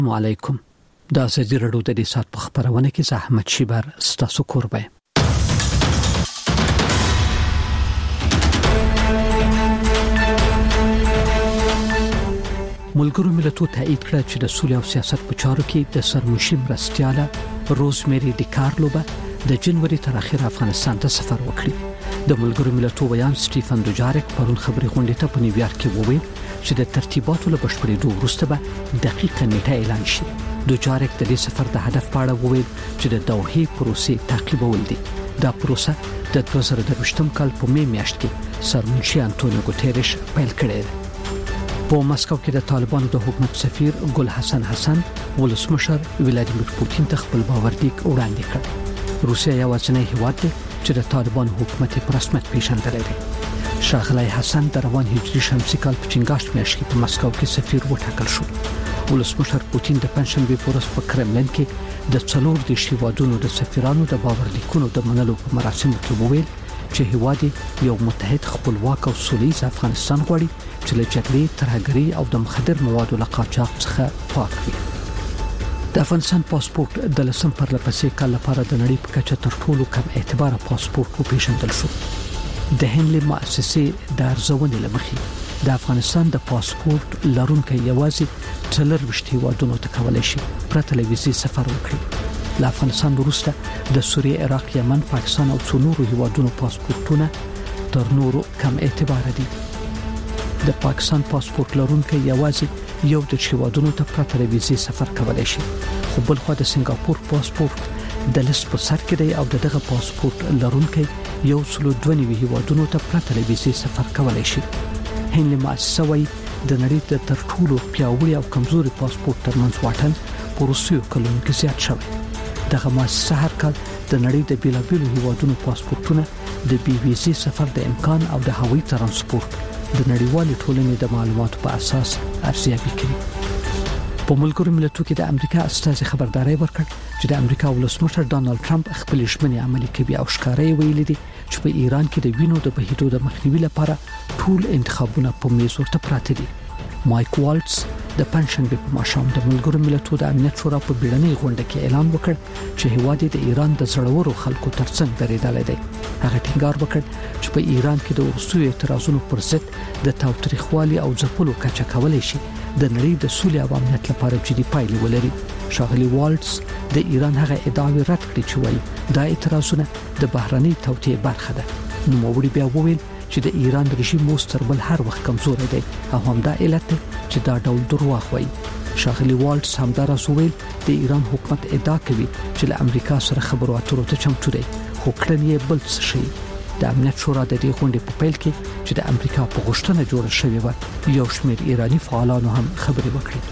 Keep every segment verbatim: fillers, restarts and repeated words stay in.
السلام علیکم. دا سجی رډو د دې سات په خبرونه کې زحمت شیبر ستاسو قربه. ملګرو ملتونو تایید کړ چې د سولې او سیاست په چارو کې د سرمشي مرستياله روزمری ډیکارلوبه د جنوري تر اخره افغانستان ته سفر وکړي. د ملګرو ملتونو ویان سټیفن دوجارک پرون خبري غونډه ته په نیویارک کې وویل چې د ترتیباتو له بشپړېدو وروسته به دقیقه نیټه اعلان شي. دوجارک د دې سفر د هدف په اړه وویل چې د دوحې پروسې تعقیبول دي. دا پروسه د دوه زره دوه کال په می میاشت کې سرمنشي انټونیو ګوتيريش پیل کړې ده. په مسکو کې د طالبانو د حکومت سفیر ګل حسن حسن ولسمشر ولادیمیر پوتین ته خپل باوردیک وړاندې کړ. روسیا یو ځنې هیواد دی چې د طالبانو حکومت په رسمیت پیژندل لري. شاغلی حسن د روان هجري شمسي کال په چنګاښ میاشت کې په مسکو کې سفیر وټاکل شو. ولسمشر پوتین د پنځشنبه په ورځ په کرملین کې د څلور د شیوادونو د سفیرانو د باوردیکونو د منلو په مراسمو کې وویل چې هیواد یو متحد خپلواک او سولیز افغانستان غواړي چې له جګړې ترهګرۍ او د مخدر موادو له قاچاق څخه پاک وي. د افغانستان پاسپورت د لسم پر لپسې کال لپاره د نړۍ په کچه تر ټولو کم اعتبار پاسپورت وپیژندل شو. د هنلي مؤسسې د ارزونې لمخې د افغانستان د پاسپورت لرونکي یوازې څلور وشتي وادونو ته کولای شي پرته له ویزې سفر وکړي. له افغانستان وروسته د سوریه، عراق، یمن، پاکستان او څو نورو هیوادونو پاسپورتونه تر نورو کم اعتبار دي. د پاکستان پاسپورت لرونکي یوازې یو د هیوادونو ته پرته له ویزې سفر کولای شي. خو بل خو د سنگاپور پاسپورت د لیست په سر کې دی او دغه پاسپورت لرونکي یو څلو دوه نوي هیوادونو ته پرته له ویزې سفر کولای شي. هنلي مؤسسه وايي د نړۍ د تر ټولو پیاوړي او کمزوري پاسپورت ترمنځ واټن په روسیو کلونو کې زیات شوی. دغه مؤسسه هر کال د نړۍ د بیلابیلو هیوادونو پاسپورتونه د بي ویزې سفر د امکان او د هوایي ترانسپورت د نړیوالې ټولنې د معلوماتو په اساس ارزیابي کوي. په ملګرو ملتونو کې د امریکا استازي خبرداري ورکړ چې د امریکا ولسمشر ډانلډ ټرمپ خپل ژمنې عملي کوي او ښکارای ویلي دي چې په ایران کې د وینو د بهیدو د مخنیوي لپاره ټول انتخابونه په میز ورته پراته دي. مایک والټس د پنځشنبه په ماښام د ملګرو ملتونو د امنیت شورا په بیړنۍ غونډه کې اعلان وکړ چې هیواد د ایران د زړورو خلکو ترڅنګ درېدل دی. هغه ټینګار وکړ چې په ایران کې د وروستیو اعتراضونو پر ضد د تاوتریخوالي او ځپلو کچه کولای شي د نړۍ د سولې او امنیت لپاره جدي پایلې ولري. شاغلی والټس د ایران هغه ادعاوې رد کړې چې وایي دا اعتراضونه د بهرنۍ توطئې برخه ده. نو موري بیا وویل چې د ایران رژیم مستقبل هر وخت کمزور دی او همدا علت دی چې دا ډول دروغ وایي. شاغلی والټس همداراز وویل د ایران حکومت ادعا کوي چې له امریکا سره خبرو اترو ته چمتو دی، خو کړنې بل څه شي. د امنیت شورا د دې غونډې په پیل کې چې د امریکا په غوښتنه جوړه شوې و یو شمېر ایرانی فعالانو هم خبرې وکړې.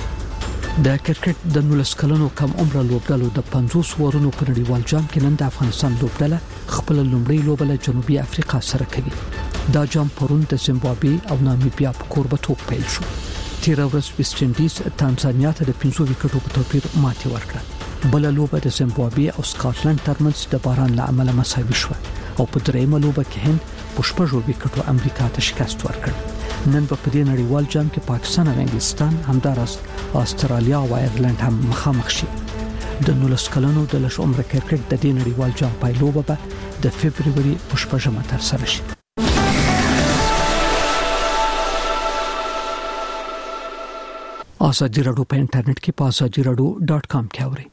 د کرکټ د نولس کلنو کم عمر لوبډلو د پنځوس ورونو په نړیوال جام کې نن د افغانستان لوبډله خپل لومړی لوبه له جنوبي افریقا سره کوي. دا جام پرون د زیمبابوې او نامیبیا په کوربتوب پیل شو. تیر ورځ ویسټ انډیز تانزانیا ته د پنځو وکټو په توپیر ماتې ورکړه. بل لوبه د زیمبابوې او سکاټلند ترمنځ د باران له امله مساوي شوه او په دریمه لوبه کې هند په شپږو وکټو امریکا ته شکست ورکړ. نن په دې نړیوال جام کې پاکستان او انګلستان همداراز استرالیا او ایرلند هم مخامخ شي. د نولس کلنو د لږ عمر کرکټ د دې نړیوال جام پایلوبه به د فبرवरी په شپږمه ترسره شي. آزادی رادیو په انټرنیټ کې په آزادی رادیو ډاټ کام کې اورئ.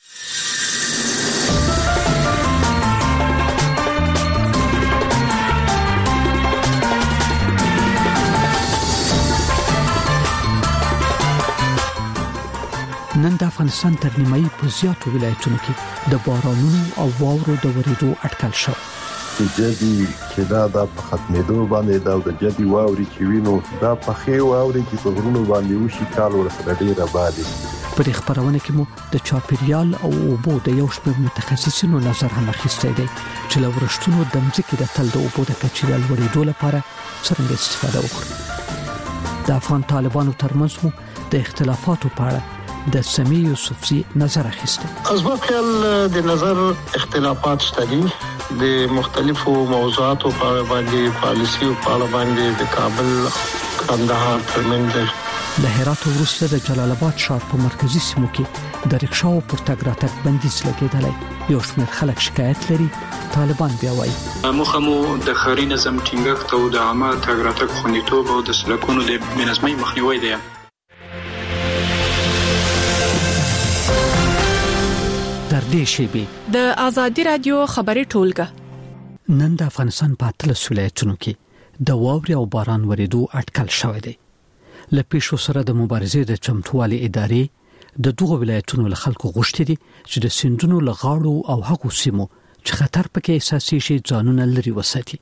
نن د افغانستان تر نیمایي په زیاتو ولایتونو کې د بارانونو او واورو د ورېدو اټکل شو. جدي چې دا د ختمېدو باندې دا د جدي واوري چې وینو دا په خې واوري چې په غرونو باندې وشي کال ورسره ډیره باندې. په دې خبرونه کې مو د چاپیریال او اوبو د یو شمېر متخصصینو نظر هم اخیستی دی چې له ورښتونو د ځمکې د تل د اوبو د کچې د لوړېدو لپاره څنګه استفاده وکړو. د افغان طالبانو ترمنځ مو د اختلافاتو په اړه د سمیع یوسفزي نظر اخیسته. از په خیال د نظر اختلافات شته دي د مختلفو موضوعاتو په اړه باندې پالیسي او په اړه باندې د کابل کندهار ترمنځ د هرات وروسته د جلال آباد ښار په مرکزی سیمو کې د رکشاو پر تګ راتګ بندیز لګیدلی. یو شمېر خلک شکایت لري طالبان بیا وایي موخه مو د ښاري نظم ټینګښت او د عامه تګ راتګ خوندیتوب او د سړکونو د بېنظمۍ مخنیوی دی. در دې شیبې د آزادي رادیو خبري ټولګه نن د افغانستان په اتلس ولایتونو کې د واورې او باران ورېدو اټکل شوی دی. له پیښو سره د مبارزې د چمتووالي ادارې د دغو ولایتونو له خلکو غوښتي دي چې د سیندونو له غاړو او هغو سیمو چې خطر پکې احساسي شي ځانونه لري وساتي.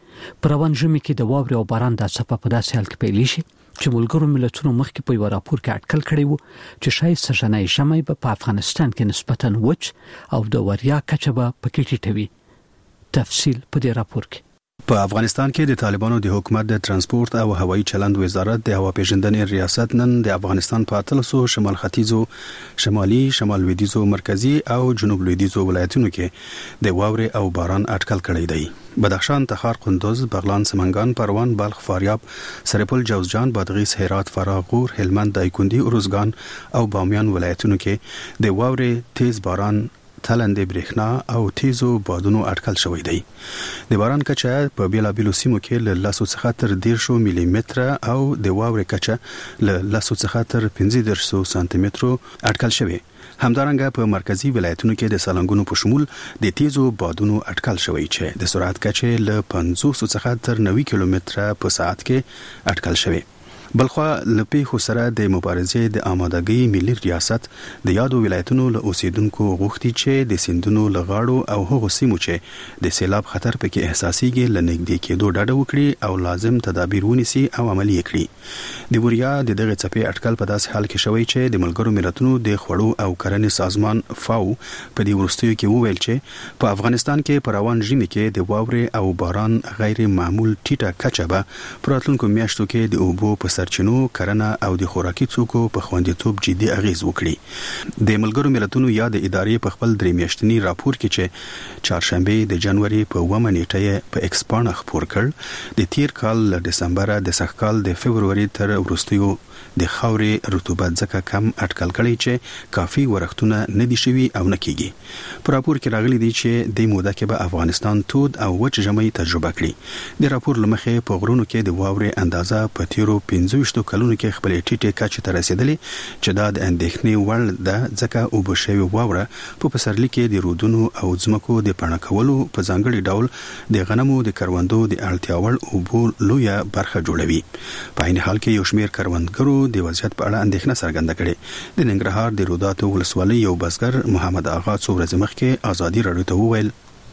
پر روان ژمي کې د واورې او باران د څپه په داسې حال کې پیلې شي چې ملګرو ملتونو مخکې په یو راپور کې اټکل کړی وو چې شاید سږنی ژمی به په افغانستان کې نسبتاً وچ او د وریا کچه به پکې ټیټه وي. تفصیل په دې راپور کې. په افغانستان کې د طالبانو د حکومت د ترانسپورت او هوایي چلند وزارت د هوا پیژندنې ریاست نن د افغانستان په اتلسو شمال ختیځو، شمالي، شمال لویدیځو، مرکزی او جنوب لویدیځو ولایتونو کې د واورې او باران اټکل کړی دی. بدخشان، تخار، قندوز، بغلان، سمنګان، پروان، بلخ، فاریاب، سرپل، جوزجان، بادغیس، هرات، فراه، غور، هلمند، دایکنډي، ارزګان او بامیان ولایتونو کې د واورې، تیز باران، تلندې برېښنا او تیزو بادونو اټکل شوی دی. د باران کچه په بیلابیلو سیمو کې له لسو څخه تر دیرشو ملي متره او د واورې کچه له لسو څخه تر پنځه دیرشو سانتي مترو اټکل شوی. همدارنګه په مرکزی ولایتونو کې د سالنګونو په شمول د تیزو بادونو اټکل شوی چې د سرعت کچه له پنځوس څخه تر نوي کیلومتره په ساعت کې اټکل شوی. بلخوا لپی خو سره د مبارزې د آمادګۍ ملي ریاست د یادو ولایتونو له اوسیدونکو غوښتي چې د سیندونو لغاړو او هغو سیمو چې د سیلاب خطر پکې احساسيږي لنګدې کېدو ډاډه وکړي او لازم تدابیر ونیسي او عملی کړي. د وریا د دغه څپې اټکل په داس حال کې شوی چې د ملګرو ملتونو د خوړو او کرنې سازمان فاو په دې ورستیو کې وویل چې په افغانستان کې په روان ژمي کې د واورې او باران غیر معمول ټیټه کچه به په راتلونکو میاشتو کې د اوبو په سرچینو، کرنه او د خوراکي توکو په خوندیتوب جدي اغیز وکړي. د ملګرو ملتونو یا د ادارې په خپل درې میاشتني راپور کې چې چهارشنبه د جنوري په اوومه نیټه په ایکس باندې خبر کړ، د تیر کال له دسمبر د سږکال د فبرवरी تر وروستیو د خاورې رطوبت ځکه کم اټکل کړي چې کافي ورښتونه نه دي شوي او نه کیږي. په راپور کې راغلي دي چې د موده کې به افغانستان تود او وچ ژمی تجربه کړي. د راپور لمخې په غرونو کې د واورې اندازه په تیرو پنځه ویشت کلونو کې خپل ټیټه کچه ته رسیدلې چې دا د اندېښنې وړ ده ځکه اوبه شوی واوره په پسرلي کې د رودونو او ځمکو د پاڼه کولو په ځانګړي ډول د غنمو د کروندو د اړتیا وړ اوبو لویه برخه جوړوي. په عین حال کې یو شمېر کروندګرو د وضعیت په اړه اندېښنه څرګنده کړې. د ننګرهار د روداتو ولسوالۍ یو بزګر محمد آغا څو ورځې مخکې آزادي راډیو ته وویل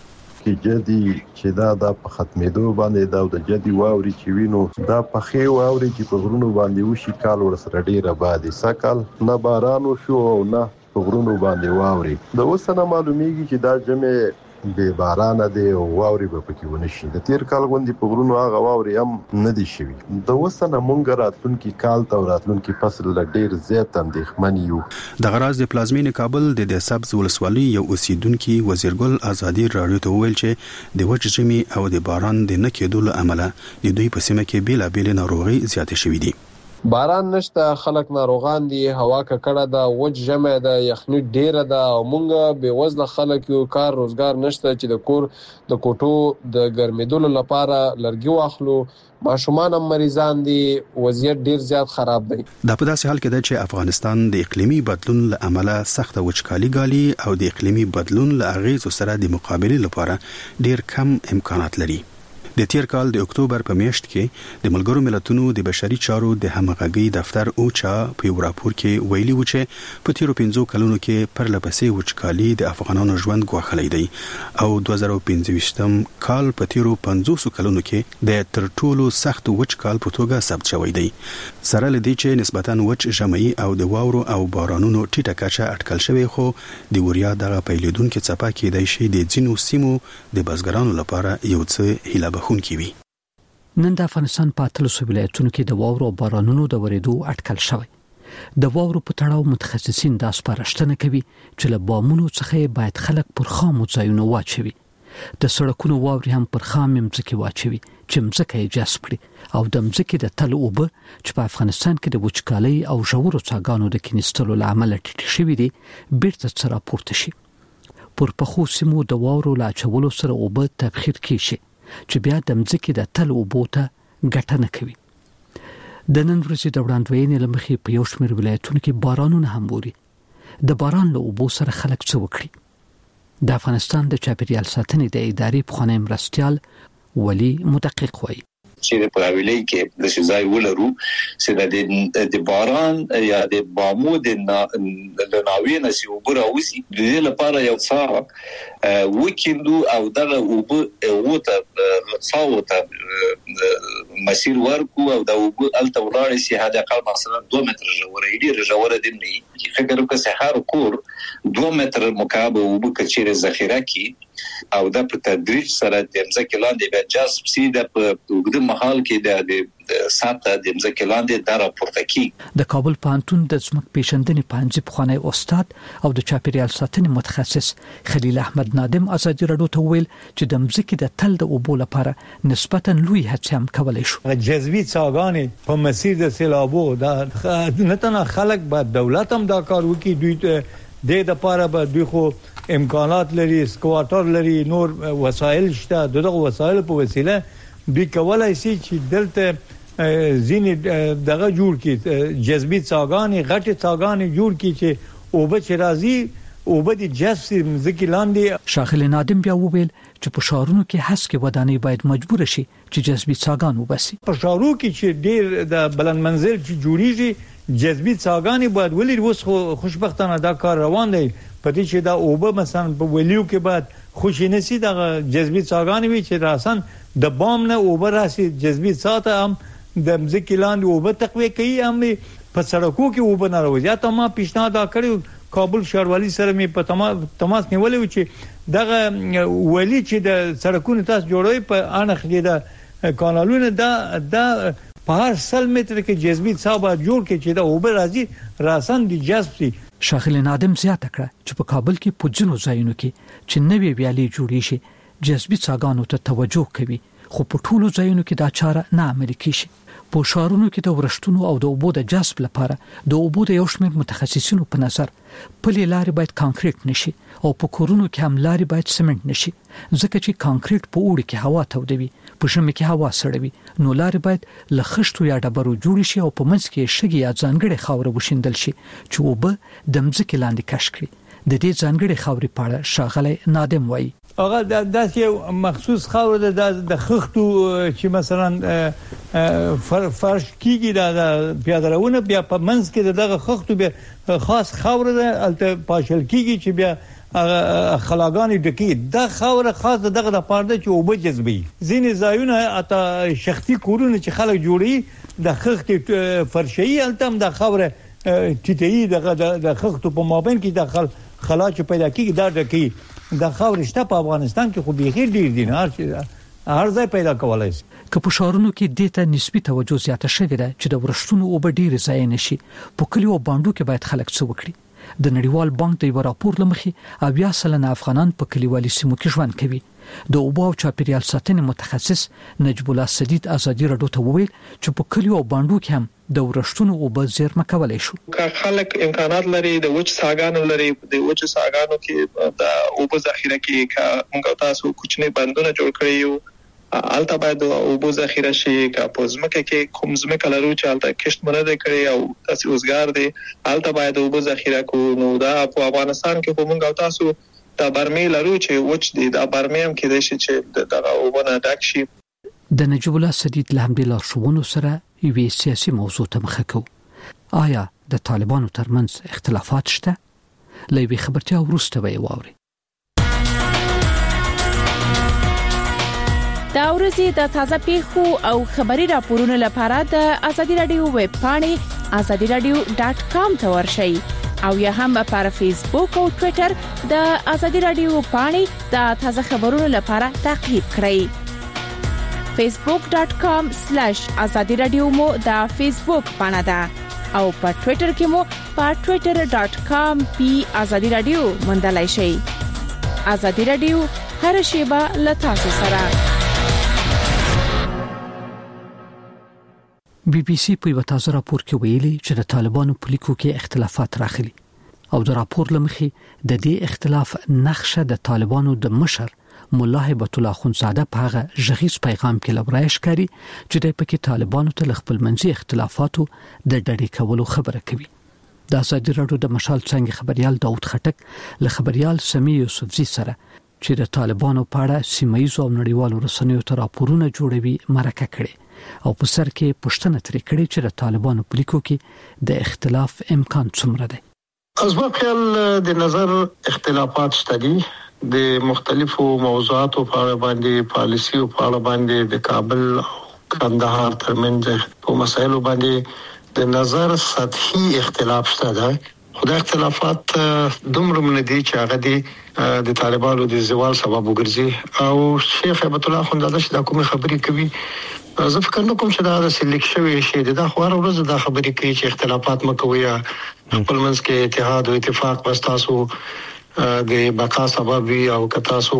کې جدي چې دا د ختمېدو باندې دا د جدي واوري چې وینو دا په خې واوري چې په غرونو باندې وشي کال ور سره ډیره باندې سکل نه باران شو او نه په غرونو باندې واوري. د اوسنه معلومیږي چې دا جمع به باران دی او واوري به پکې ونشي. د تیر کال غوندي په غرونو هغه واوري هم نه دي شوي. د اوسنه مونږ راتلونکي کال ته راتلونکي فصل له ډیر زیات اندېښمن یو. د غراز د پلازمین کابل د د سبز ولسوالۍ یو اوسیدونکو وزیرګل آزادي راډیو ته وویل چې د وچ ژمي او د باران د نه کېدو له امله د دوی په سیمه کې بیلابېل ناروغي زیاتې شوې دي. باران نشته، خلک ناروغان دي، هوا ککړه ده، وچ ژمی ده، یخني ډیره ده او مونږ بې وزله خلک یو، کار روزګار نشته چې د کور د کوټو د ګرمېدلو لپاره لرګي واخلو. ماشومان هم مریضان دي، وضعیت ډیر زیات خراب دی. دا په داسې حال کې ده چې افغانستان د اقلیمي بدلون له امله سخته وچکالي ګالي او د اقلیمي بدلون له اغیزو سره د مقابلې لپاره ډیر کم امکانات لري. د تیر کال د اکتوبر په میاشت کې د ملګرو ملتونو د بشري چارو د همغږي دفتر اوچا په یو راپور کې ویلي و چې په تیرو پنځو کلونو کې پرلپسې وچکالي د افغانانو ژوند ګواښلی دی او دوه زره پنځه ویشتم کال په تیرو پنځوسو کلونو کې د تر ټولو سخت وچ کال په توګه ثبت شوی دی. سره لدی چې نسبتاً وچ ژمی او د واورو او بارانونو ټیټه کچه اټکل شوی، خو د وریا دغه پیلېدونکو څپه کېدای شي د ځینو سیمو د بزګرانو لپاره یو څه هیله بخښونکی وي. نن د افغانستان په اتلسو ولایتونو کې د واورو او بارانونو د ورېدو اټکل شوی. د واورو په تړاو متخصصین دا سپارښتنه کوي چې له بامونو څخه باید خلک پر خامو ځایونو واچوي. د سړکونو واوري هم پر خام مځکه واچوي چې مځکه یې جذب کړي او د مځکې د تل اوبه چې په افغانستان کې د وچکالۍ او ژورو څاګانو د کینستلو لامل ټیټ شوي دي بیرته سره پورته شي. پر پخو سیمو د واورو لا چولو سره اوبه تبخیر کیږي چې بیا د مځکې د تل اوبو ته ګټه نه کوي. د نن ورځې د وړاندوینې لمخې په یو شمېر ولایتونو کې بارانونه هم ووري. د باران له اوبو سره خلک څه وکړي؟ د افغانستان د چاپیریال ساتنې د ادارې پخوانی مرستیال ولی مدقق وایي چې په حواله کې د شزای ولرو چې د باران یا د بامو د لناوینه سی وبراوسی د دې لپاره یو څا وکیندو او دغه وب وته څاوته مسیر ورکو او د وب الته ولاړ سي هدا قال مثلا دوه متر جوړه دی جوړه دی نه فکر وکړه سحر کور دوه متر مکعب وب کچېره ذخیره کی او د په تدریج سره د ځمکې لاندې به جذب سي د وګړو محل کې د ساته د ځمکې لاندې د راپورته کی. د کابل پوهنتون د ځمک پیژندنې پوهنځي پخوانی استاد او د چاپیریال ساتنې متخصص خلیل احمد نادم ازادي رادیو ته ویل چې د ځمکې د تل د اوبو لپاره نسبتا لوی هڅه هم کولای شو. جذبي څاګانې په مسیر د سیلابو د نه تنه خلک به دولت هم دا کار وکړي دوی د د لپاره به دوی خو امکانات لري سکواتر لري نور وسایل شته دغه وسایل په وسیله دوی کولای شي چې دلته ځینې دغه جوړ کړي جذبي څاګانې غټه څاګانې جوړ کړي چې اوبه چې راځي اوبه د جذب مځکې لاندې. شاخل نادم بیا وویل چې په شهرونو کې هڅې ودانۍ باید مجبور شي چې جذبي څاګان وباسي. په شهرو کې چې ډېر د بلند منزل چې جوړیږي جذبي څاګانې باید ولې اوس خوشبختانه دا کار روان دی پدې چې دا اوبه مثلا په ویلیو کې بعد خوشینسي د جذبي څاګانې وي چې راسن د بام نه اوبه راسي جذبي ساته هم د مځکې لاندې اوبه تقویه کوي هم په سړکو کې اوبه نه راوځي. ته ما پیشنهاد کړی کابل ښاروالي سره می په تماس نیولې و چې دغه ویلي چې د سړکونو تاسو جوړوي په اړه کې د کانالونو دا د په هر سل متر کې جذبي څاګه جوړ کې چې دا اوبه راځي راسن د جذب سي. شاخل نادم زیاته کړه چې په کابل کې په ځینو ځایونو کې چې نوې ویالې جوړې شي جذبي څاګانو ته توجه کوي خو په ټولو ځایونو کې دا چاره نه عملي کیږي. په شهرونو کې د ورشتونو او د اوبو د جذب لپاره د اوبو د یو شمېر متخصصینو په نظر پلي لارې باید کانکریټ نشي او په کورونو کې هم لارې باید سمنټ نشي ځکه چې کانکریټ په اوړي کې هوا تودوي په ژمي کې هوا سړوي نو لارې باید له خښتو یا ډبرو جوړ شي او په منځ کې شګي یا ځانګړي خاور وشیندل شي چې اوبه د مځکې لاندې کش کړي. د دې ځانګړي خاورې په اړه شاغلی نادم وایي هغه د یو مخصوص خاور د خښتو چې مثلا فرش کیږي د پیادرونه بیا په منځ کې دغه خښتو بیا خاص خاور ده الته پاشل کیږي چې بیا خلاګانی ډکی د خاور خاص دغه د پاره چې اوبه جذبي ځینې ځایونه اته شخصي کورونه چې خلک جوړي د خښتې فرشي الته د خاور ټیټي دغه د خښتو په مابین کې د خلا چې پیدا کیږي دا ډکی د خاورشته په افغانستان کې خو بيخي ډیر دي نه هر ځای پیدا کولای شي. که په شهرونو کې د ته نسبی توجه زیاته شوې ده چې د ورشتونو او ډیر ځای نشي په کلیو باندې کې باید خلک څه وکړي. د نړیوال بانک د یو راپور لمخې اویا سلنه افغانان په کلیوالي سیمو کې ژوند کوي. د اوبو او چاپیریال ساتنې متخصص نجیب الله سدید ازادي رادیو ته وویل چې په کلیو باندې کې هم د ورشتونو اوبه زیرمه کولای شو. که خلک امکانات لري د وچ ساګانو لري د وچ ساګانو کې د اوبو ذخیره کې کا موږ تاسو کوچنی بندونه جوړ کړی یو الته باید اوبو ذخیره شي کا پوزمکه کې کوم زمکه لرو چې الته کښت مرده کړی او تاسو روزګار دی الته باید اوبو ذخیره کو نو دا په افغانستان کې موږ تاسو د برمې لرو چې وچ دي د برمې هم کې د شي چې دغه اوبه نه ډک شي. د نجیب الله سدید الحمدلله شوونو سره یوه سیاسي موضوع ته مخه کو. آیا د طالبانو ترمنځ اختلافات شته؟ لوي خبرتیا ورسته وی واوري. دا ورځي د تازه پیښو او خبري راپورونو لپاره د ازادي رادیو ویب پاڼې ازادي رادیو ډاټ کام ته ورشئ او یا هم پر فیسبوک او ټوئیټر د ازادي رادیو پاڼې د تازه خبرونو لپاره تعقیب کړئ. facebook dot com slash azadi radio mo da Facebook پاڼه ده او په ټوئیټر کې مو په twitter dot com p azadi radio مندلای شئ. ازادي رادیو هر شیبه له تاسو سره. بي بي سي په یو تازه راپور کې ویلي چې د طالبانو په لیکو کې اختلافات راغلي او د راپور لمخې د دې اختلاف نقشه د طالبانو د مشر مولا هیبت الله خونزاده په هغه ژغیز پیغام کې لورایش کړي چې د پکې طالبانو ته خپل منځي اختلافاتو د ډډې کولو خبره کوي. د ازادي راډیو د مشال څنګه خبريال داوود خټک له خبريال سمي یوسفزي سره چې د طالبانو په اړه سیمایي او نړیوالو رسنیو ته راپورونه جوړوي مرکه کړي او په سر کې پښتنه ترې کړي چې د طالبانو په لیکو کې د اختلاف امکان څومره دی. از ما خیال د نظر اختلافات شته دي د مختلفو موضوعاتو په اړه باندې پالیسي او په اړه باندې د کابل او کندهار ترمنځ په مسایلو باندې د نظر سطحي اختلاف شته ده. خدای اختلافات دومره مندي چې هغه دي د طالبانو د زوال سبب وګرځي او شیخ هیبت الله خونزاده چې د کومه خبرې کوي زه فکر نه کوم چې دا د سلیک شوی شي دا خو هر ورځ دا خبرې کوي چې اختلافات مکوي خپل منځ کې اتحاد او اتفاق واستاسو د بقا سبب وي او کتاسو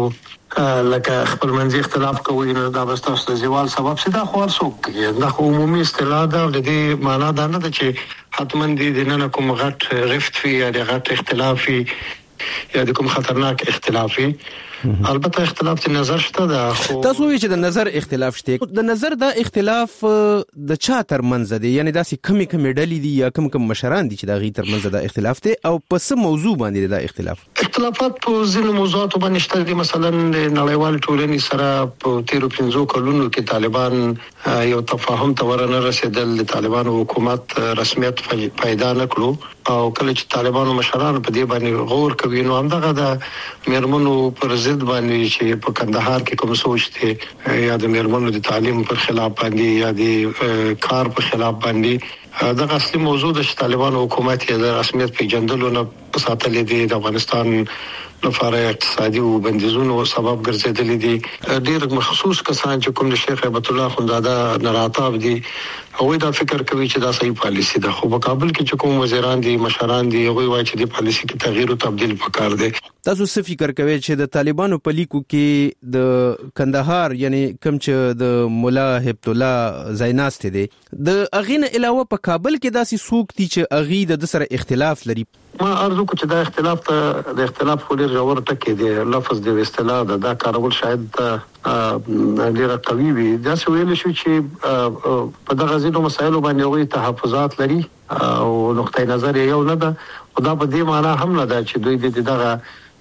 لکه خپل منځي اختلاف کوي نو دا واستاسو د زوال سبب شي دا خو څوک دا خو عمومي اصطلاح ده د دې معنا دا نه ده چې حتماً دې د نن کوم غټ رفت وي یا د غټ اختلافي یا د کوم خطرناک اختلافي البته اختلاف د نظر شته ده. خو تاسو وی چې د نظر اختلاف شته د نظر دا اختلاف د چا تر منځ دی یعنی داسې کمی کمی ډلې دي یا کم کم مشران دي چې دا غي تر منځ دا اختلاف دی او په څه موضوع باندې دا اختلاف اختلافات په ځینو موضوعاتو باندې شته دي. مثلا د نړیوال ټولنې سره په تیرو پنځو کلونو کې طالبان یو تفاهم ته ورنه رسیدل د طالبانو حکومت رسمیت پیدا نکړو او کله چې طالبانو مشران په دې باندې غور کوي نو همدغه د میرمنو پر ضد باندې چې په کندهار کې کوم سوچ دي یا د میرمنو د تعلیم پر خلاف باندې یا د کار په خلاف باندې دا اصلي موضوع د طالبانو حکومت یې د رسمیت پیژندلو نه ساتلې دي د افغانستان لپاره اقتصادي او بندیزونو سبب ګرځېدلې دي. ډېر مخصوص کسان چې کوم د شیخ هیبت الله خونزاده ناراتاب دي او دا فکر کوي چې دا صحیح پالیسی ده خو په کابل کې چې کوم وزیران دي مشران دي هغه وایي چې د پالیسی کې تغییر او تبديل وکړ دي. تاسو څه فکر کوئ چې د طالبانو په لیکو کې د کندهار یعنی کوم چې د مولا هیبت الله زیناست دي د اغین علاوه په کابل کې داسې سوق دي چې اغي د سره اختلاف لري؟ ما ارزو کو چې دا اختلاف ته د اختلاف خوري جوړ ټکی دی لفظ د اصطلاح د دا کارول شاید ډیر قوي وي دا څه ویل شو چې په دغه ځینو مسایلو باندې وي تحفظات لري او نقطه نظر یو نه ده او دا په دې معنی هم نه ده چې دوی د دغه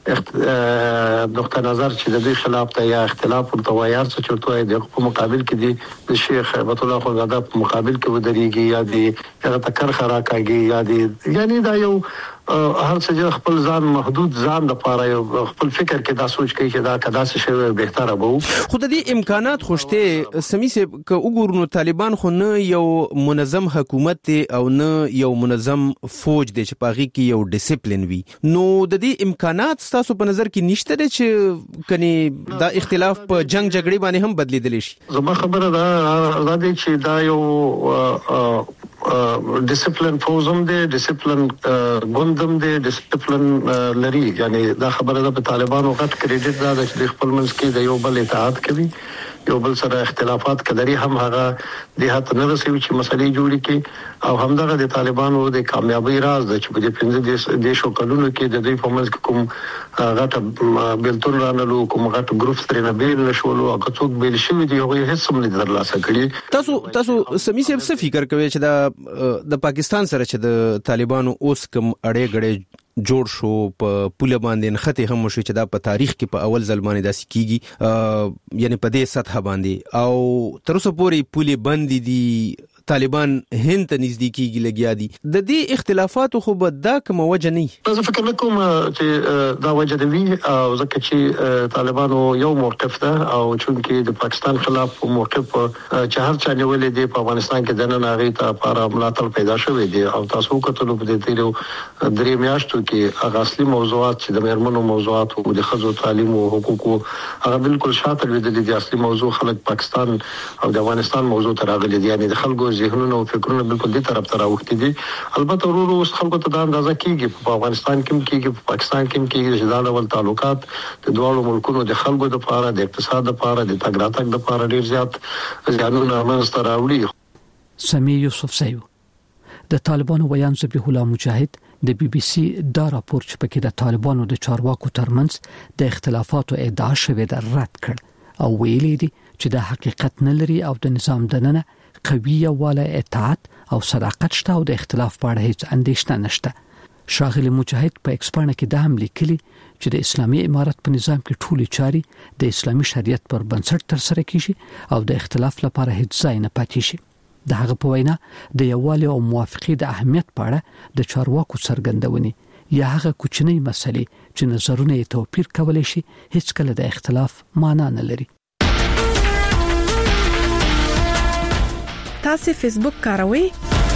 نقطه نظر چې د دوی خلاف ته یا اختلاف ورته وایي چې چورته د په مقابل کې دی د شیخ هیبت الله خونزاده په مقابل کې ودرېږي یا دی هغه تکر خرا کوي یا دی یعنی دا یو هر څه خپل ځان محدود ځان د پاره یو خپل فکر کې دا سوچ کوي چې دا کدا څه شی بهتره وو. خو د دې امکانات خوشته سمي سه ک وګورنو طالبان خو نه یو منظم حکومت او نه یو منظم فوج دی چې پاغي کې یو ډیسپلین وي نو د دې امکانات تاسو په نظر کې نشته دي چې کني دا اختلاف په جنگ جګړې باندې هم بدلیدل شي؟ زما خبره دا دا دي چې دا یو ډیسپلین فوزم دی ډیسپلین ګوندم دی ډیسپلین لري یعنی دا خبره ده په طالبانو غټ کریډټ دا چې خپل منځ کې د یو بل اتحاد کوي یو بل سره اختلافات کدري هم هغه د هات نه رسوي چې مسلې جوړي کې او همدغه د طالبانو د کامیابی راز د چې په پنځه دیشو کلونو کې د دوی په منځ کې کوم غټه بیلتون رانلو کوم غټ ګروپ سره نه بیل نشولو او څوک بیل شوی دی هغه هیڅ هم نه درلاسه کړي. تاسو تاسو سمي څه فکر کوي چې دا د پاکستان سره چې د طالبانو اوس کوم اړې غړې جوړ شو په پوله باندې نخته هم شو چې دا په تاریخ کې په اول ځل باندې داسې کیږي یعنی په دې سطح باندې او تر اوسه پورې پوله بند دي طالبان هند ته نزدیکیږي لګیا دي د دې اختلافاتو خو به دا کوم وجه نه زه فکر کوم چې دا وجه دی او ځکه چې طالبانو یو موقف ده او چونکې د پاکستان خلاف موقف چې هر چا نیولې دی په افغانستان کې د نن هغه ته لپاره ملاتړ پیدا شوی دی او تاسو کتلو په دې تیرو درې میاشتو کې هغه اصلي موضوعات چې د میرمنو موضوعات او د ښځو تعلیم او حقوقو هغه بالکل شاته لیدل دي اصلي موضوع خلک پاکستان او د افغانستان موضوع ته راغلي دي یعنی د خلکو ذهنونه او فکرونه بالکل دې طرف ته راوختي دي. البته ورو اوس خلکو ته دا اندازه کیږي په افغانستان کې کېږي په پاکستان کې کېږي چې دا ډول تعلقات د دوه ملکونو د خلکو د لپاره د اقتصاد لپاره د تګ راتګ لپاره ډیر زیات زیانونه منځته راوړي. سمی یوسف زیو د طالبانو ویان ذبیح الله مجاهد د بي بي سي دا راپور چې پکې د طالبانو د چارواکو ترمنځ د اختلافاتو ادعا شوې ده رد کړ او ویلي دي چې د حقیقت نه لري او د نظام دننه قوي یواله اطاعت او صداقت شته او د اختلاف په اړه هیڅ اندېښنه نشته. شاغلی مجاهد په ایکسپانه کې دا هم لیکلي چې د اسلامي امارت په نظام کې ټولې چاري د اسلامي شریعت پر بنسټ تر سره کیږي او د اختلاف لپاره هیڅ ځای نه پاتې شي. د هغه په وینا د یووالي او موافقې د اهمیت په اړه د چارواکو څرګندونې یا هغه کوچنۍ مسلې چې نظرونه یې توپیر کولای شي هیڅ کله د اختلاف معنا نه لري. تاسو فیسبوک کاروئ؟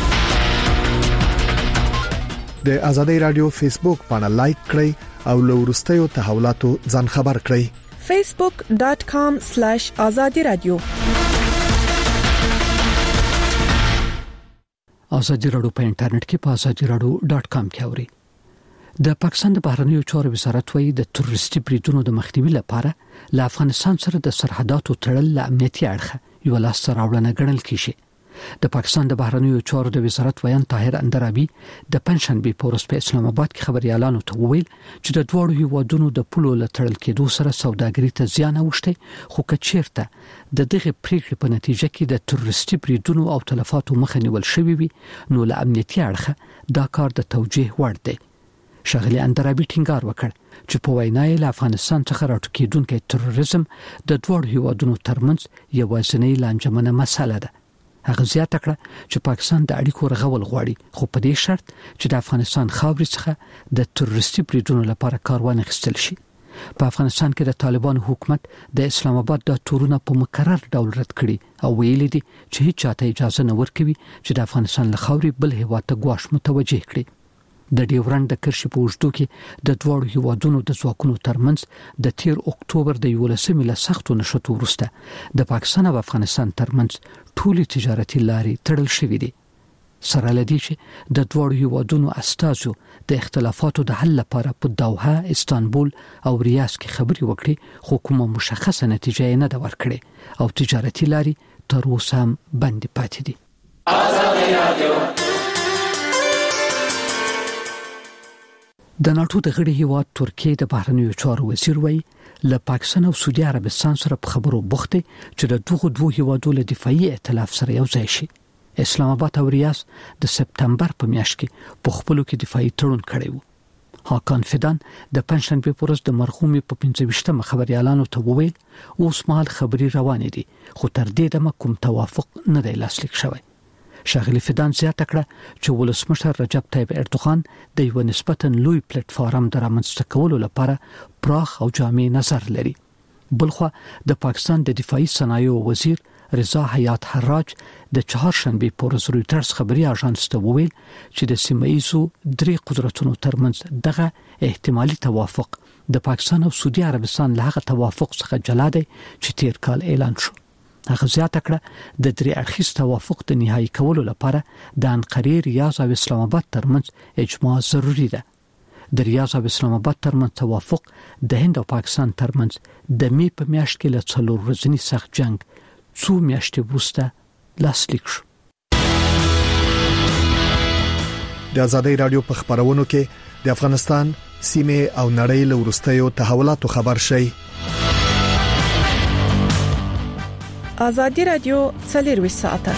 د ازادي رادیو فیسبوک باندې لایک کړئ او له وروستیو تحولاتو ځان خبر کړئ. facebook dot com slash azadi radio ازادي رادیو په انټرنیټ کې په ازادي رادیو ډاټ کام کې اوري. د پاکستان د بهرنیو چارو وزارت وايي د تروریستي بریدونو د مخنیوي لپاره له افغانستان سره د سرحداتو تړل له امنیتي اړخه یو لاس راوړنه ګڼل کیږي. د پاکستان د بهرنیو چارو د وزارت ویان طاهر اندرابي د پنځشنبه په ورځ په اسلام آباد کې خبريالانو ته وویل چې د دوړو هیوادونو د پولو له تړل کېدو سره سوداګري ته زیان اوښتي، خو کچیرته د دغه پریکړې په نتیجه کې د تروریستي بریدونو او تلفاتو مخه نیول شوې وي نو له امنیتي اړخه دا کار د توجیه وړ دی. شاغلی اندرابي ټینګار وکړ چې په وینا یې له افغانستان څخه راټوکېدونکي تروریزم د دوړو هیوادونو ترمنځ یوازینی لانجمنه مسله ده. هغه زیاته کړه چې پاکستان د اړیکو رغول غواړي، خو په دې شرط چې د افغانستان خاورې څخه د تروریستي بریدونو لپاره کار وانخیستل شي. په افغانستان کې د طالبانو حکومت د اسلام آباد د تورونه په مکرر ډول رد کړي او ویلي دي چې هیڅ چاته اجازه نه ورکوي چې د افغانستان له خاورې بل هیواد ته ګواښ متوجه کړي. د ډیورنډ د کرښې په اوږدو کې د دوړو هیوادونو د ځواکونو ترمنځ د تیر اکتوبر د یولسمې له سختو نشټو وروسته د پاکستان او افغانستان ترمنځ ټولې تجارتي لارې تړل شوې دي. سره لدی چې د دوړو هیوادونو استازو د اختلافاتو د حل لپاره په دوحه، استانبول او ریاض کې خبري وکړي، خو کومه مشخصه نتیجه نه ده ورکړې او تجارتي لارې تر اوسه هم بند پاتې دي. ازادي رادیو د ناتو د غړي هیواد ترکیه د بهرنیو چارو وزیر وایي له پاکستان او سعودي عربستان سره په خبرو بوخته چې د دغه دوه هیوادو له دفاعي ائتلاف سره یو ځای شي. اسلام آباد او ریاض د سپتمبر په میاشت کې په خپلو کې دفاعي تړون کړی وو. هاکان فیدان د پنځشنبه په ورځ د مرحومې په پنځه ویشتمه خبريالانو ته وویل اوس مهال خبري روانې دي، خو تر دې دمه کوم توافق نه دی لاسلیک شوی. شاغلی فیدان زیاته کړه چې ولسمشر رجب طیب اردوغان د یو نسبتاً لوی پلیټ فارم د رامنځته کولو لپاره پراخ او جامع نظر لري. بلخو د پاکستان د دفاعي صنایعو وزیر رضا حیات حراج د چهارشنبه په ورځ رويټرز خبري اژانس ته وویل چې د سیمایي درې قدرتونو ترمنځ دغه احتمالي توافق د پاکستان او سعودي عربستان له هغه توافق څخه جلا دی چې تیر کال اعلان شو. هغه زیاته کړه د درې اړخیز توافق د نهایی کولو لپاره د انقره، ریاض او اسلام آباد ترمنځ اجماع ضروری ده. د ریاض او اسلام آباد ترمنځ توافق د هند او پاکستان ترمنځ د می په میاشت کې له څلور ورځنی سخت جنگ څو میاشتې وروسته لاسلیک شو. د ازادي رادیو په خبرونو کې د افغانستان سیمه او نړۍ له وروستیو تحولاتو خبر شي. ازادي رادیو څلور ساعته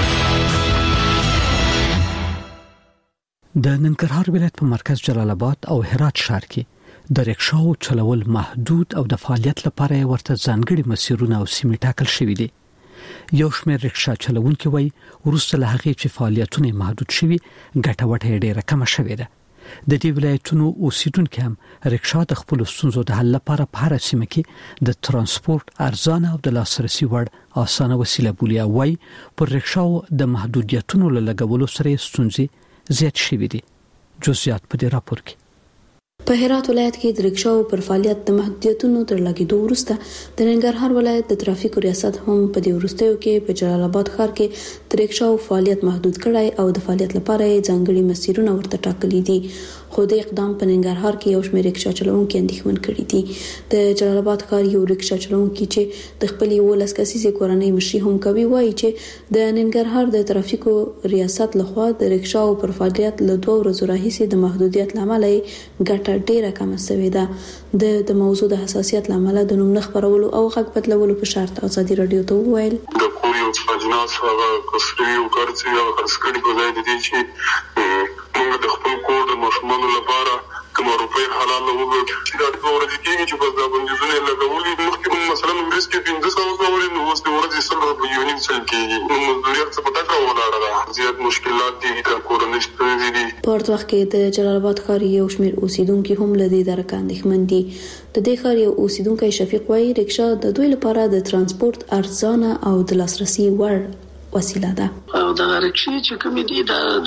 د ننګرهار ولایت په مرکز جلال آباد او هرات ښار کې د رکشاو چلول محدود او د فعالیت لپاره ورته ځانګړي مسیرونه او سیمې ټاکل شوې دي. یو شمېر رکشا چلونکي وایي ورسته له هغې چې فعالیتونه محدود شوي ګټه وټه ډېره کمه شوې ده. د دې ولایتونو اوسیدونکو هم رکشا د خپل ستونزو د حل لپاره په هر سیمه کې د ترانسپورت ارزانه او د لاسرسي وړ اسانه وسیله بولي. وایي پر رکشاو د محدودیتونو له لګولو سره ستونزې زیات شوې دي. جزئیات په دې راپور کې په هرات ولایت کې د رکشاو پر فعالیت د محدودیتونو تر لګیدو وروسته د ننګرهار ولایت د ترافیکو ریاست هم په دې وروستیو کې په جلال آباد ښار کې د رکشاو فعالیت محدود کړای او د فعالیت لپاره ځانګړي مسیرونه ورته ټاکلي دي. خو د اقدام په ننګرهار کې یو شمېر رکشا چلوونکي اندېښمن کړي دي. د جلال آباد ښار یو رکشا چلوونکي چې د خپل ولس کسیزه کورنۍ مشري هم کوي وایي چې د ننګرهار د ترافیکو ریاست لخوا د رکشاو پر فعالیت له دوه ورځې راهیسې د محدودیت لامل ګټه ډیره کمه شوې ده. د د موضوع د حساسیت لامل د نوم خبرولو او غږ بدلولو په شرط ازادي رادیو ته وویل د کوریو اجناس هغه کسری او ګرځي او خرڅکړي په ځای دي چې موږ د خپل کور د ماشومانو لپاره کوم روپۍ حلال وګورو چې دا د ورځې کې چې په ځابندونه لګولې مخکې مثلا انګلیس کې پنځه سوه ډالر نو اوس د ورځې سل روپۍ یونیم سل کېږي نو مزدوري څه پټه راولاړه ده زیات مشکلات دي د کورنۍ ستونزې دي. په ورته وخت کې د جلال آباد ښار یو شمېر اوسیدونکو هم له دې درکه اندېښمن دي. د دې ښار یو اوسیدونکی شفیق وایي رکشا د دوی لپاره د ترانسپورت ارزانه او د لاسرسي وړ وسیله ده. او د رکشې چې کوم دي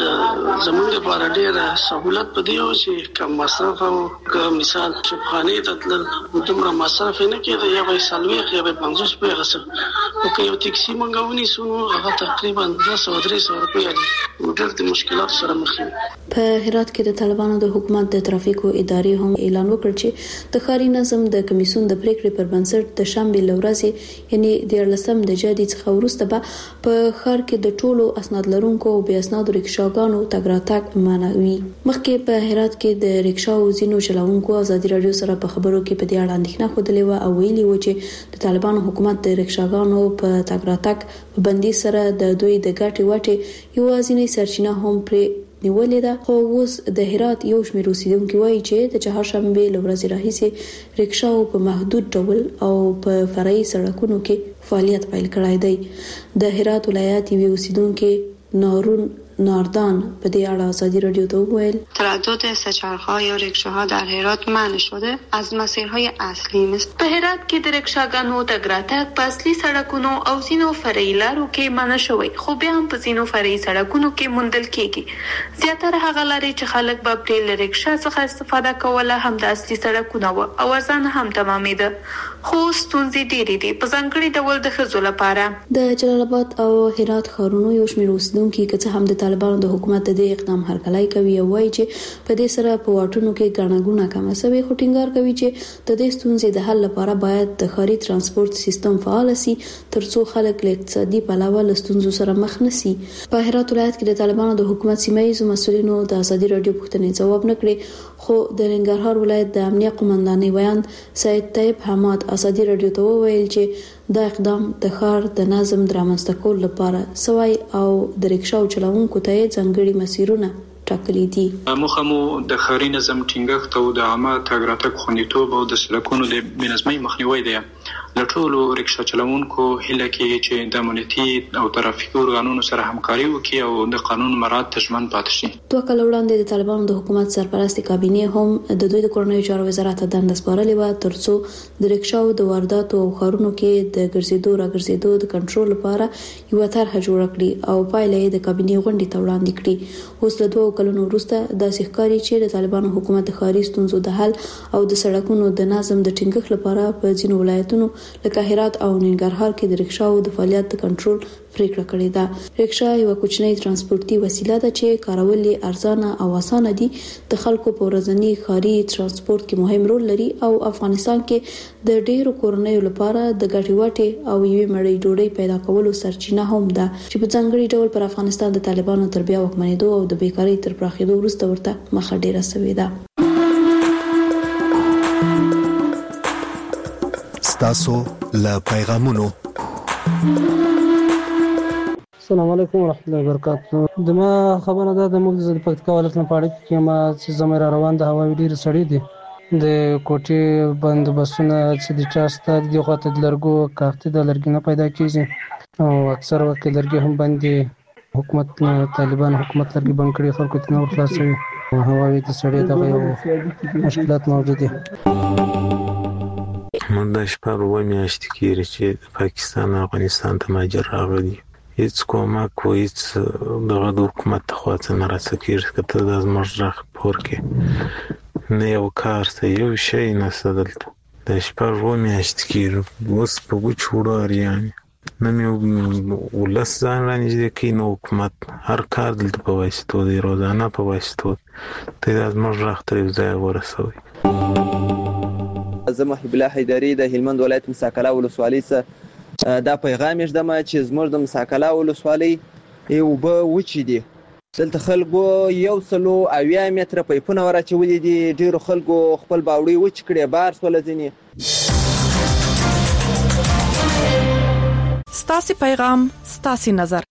د زموږ لپاره ډېر سہولت پدې او چې کم مصرف او که مثال شپخانه ته تل دومره مصرف نه کېده یا به سلوي یا به پنځوس پیسې غسه او که یو ټیکسي منګونی سونو هغه تقریبا دوه سوه درې سوه روپۍ دي. ډېر د مشکلات سره مخ دي. په هرات کې د طالبانو د حکومت د ترافیکو ادارې هم اعلان وکړ چې د ښاري نظم د کمیسیون د پریکړې پر بنسټ د شنبه لورځي یعنی د لسم د جدي څخه وروسته به په ښار کې د ټولو اسناد لرونکو او بې اسنادو رکشاګانو تګ راتګ منع وي. مخکې په هرات کې د رکشاو ځینو چلوونکو ازادي رادیو سره په خبرو کې په دې اړه اندېښنه خوده و او ویلي و چې د طالبانو حکومت د رکشاګانو په تګ راتګ په بندي سره د دوی د ګټې وټې یوازینی سرچینه هم پرې نیولې ده. خو اوس د هرات یو شمېر اوسیدونکو وایي چې د چهارشنبه لورځې راهیسې رکشاو په محدود ډول او په فرعي سړکونو کې فعالیت پیل کړی دی. د هرات ولایت یو اوسیدونکو نارون ناردان په دې اړه ازادي رادیو ته وویل تردد سه‌چرخه‌ها یا رکشاها در هرات منع شده از مسیرهای اصلی مثل په هرات کې د رکشاګانو تګ راتګ په اصلي سړکونو او ځینو فرعي لارو کې منع شوی خو بیا هم په ځینو فرعي سړکونو کې موندل کېږي. زیاتره هغه لارې چې خلک به پرې له رکشا څخه استفاده کوله هم د اصلي سړکونه و او ارزانه هم تمامېده خو ستونزې ډېرې دي په ځانګړي ډول د ښځو لپاره. د جلال آباد او هرات ښارونو یو شمېر اوسیدونکي که څه هم د طالبانو د حکومت د اقدام هرکلی کوي او وایي چې په دې سره په واټونو کې ګڼه ګوڼه کمه شوې خو ټینګار کوي چې د دې ستونزې د حل لپاره باید د ښاري ترانسپورت سیستم فعال شي ترڅو خلک له اقتصادي پلوه له ستونزو سره مخ نشي. په هرات ولایت کې د طالبانو د حکومت سیمایي مسؤلینو د ازادي رادیو پوښتنې ځواب نه کړی خو د ننګرهار ولایت د امنیه قومندانۍ ویان سید طیب حماد ازادي رادیو ته وویل چې دا اقدام د ښار د نظم درامنځته کول لپاره سوای او د رکشاو چلوونکو ته ځانګړي مسیرونه ټاکلي دي. موخه مو د ښاري نظم ټینګښت او د عامه تګ راتګ خوندیتوب او د سړکونو د بېنظمۍ مخنیوی دی. له ټولو رکشا چلوونکو هیله کوي چې د امنیتي او ترافیکي ارګانونو سره همکاري وکړي او د قانون مراعات ته ژمن پاتې شي. دوه کاله وړاندې د طالبانو د حکومت سرپرست کابینې هم د دوی د کورنیو چارو وزارت ته دنده سپارلې و ترڅو د رکشاو د وارداتو او ښارونو کې د ګرځېدو را ګرځېدو د کنټرول لپاره یو طرحه جوړه کړي او پایله یې د کابینې غونډې ته وړاندې کړي. اوس له دوه کلونو وروسته داسې ښکاري چې د طالبانو حکومت د ښاري ستونزو د حل او د سړکونو د نظم د ټینګښت لپاره په ځینو ولایتونو لکه هرات او ننګرهار کې د رکشاو د فعالیت د کنټرول پریکړه کړې ده. رکشا یو کوچنی ترانسپورتي وسیله ده چې کارول یې ارزانه او اسانه دي. د خلکو په ورځني ښاري ترانسپورت کې مهم رول لري او افغانستان کې د ډېرو کورنیو لپاره د ګټې وټې او یوې مړۍ ډوډۍ پیدا کولو سرچینه هم ده چې په ځانګړي ډول پر افغانستان د طالبانو تر بیا واکمنېدو او د بیکارۍ تر پراخېدو وروسته ورته مخه ډیره شوې ده. ستاسو له پیغامونو السلام علیکم ورحمۃ اللہ وبرکاتہ. دما خبره ده د موږ د پکتیکا ولایت نه پاړې کې ما چې زموږ را روان د هواوی ډیر سړی دي د کوټي بندوبستونه چې د چاسته د غوته د لرګو کارت د لرګي نه پیدا کیږي او اکثر وخت لرګي هم باندې حکومت طالبان حکومت لرګي بند کړي خلکو ته نور خلاصوي هواوی د سړی د مشکلات موجود دي. من د شپږ و میاشتې کېږي چې پاکستان افغانستان ته مهاجر راغلي هیڅ کومک و هیڅ دغه د حکومت خوا څخه نه راڅکېږي که ته د زموږ غږ پور کې نه یو کار ته یو شی نه سدلته د شپږ و میاشتې کې اوس په وچ وړار یعنی نه مې ولس ځان رانیږدې کوي نو حکومت هر کار دلته په واسطو دی روزانه په واسطو ته دا زموږ غږ تر یو ځای ورسوي. زه محب الله حیدري د هلمند ولایت مساکله ولسوالۍ څخه دا پیغام یږدم چې زموږ د مساکله ولسوالۍ اوبه وچې دي. دلته خلکو یو سلو اویا متره پایپونه وراچولي دي. ډېرو خلکو خپل باوړۍ وچ کړې بار سوله ځینې. ستاسې پیغام ستاسې نظر.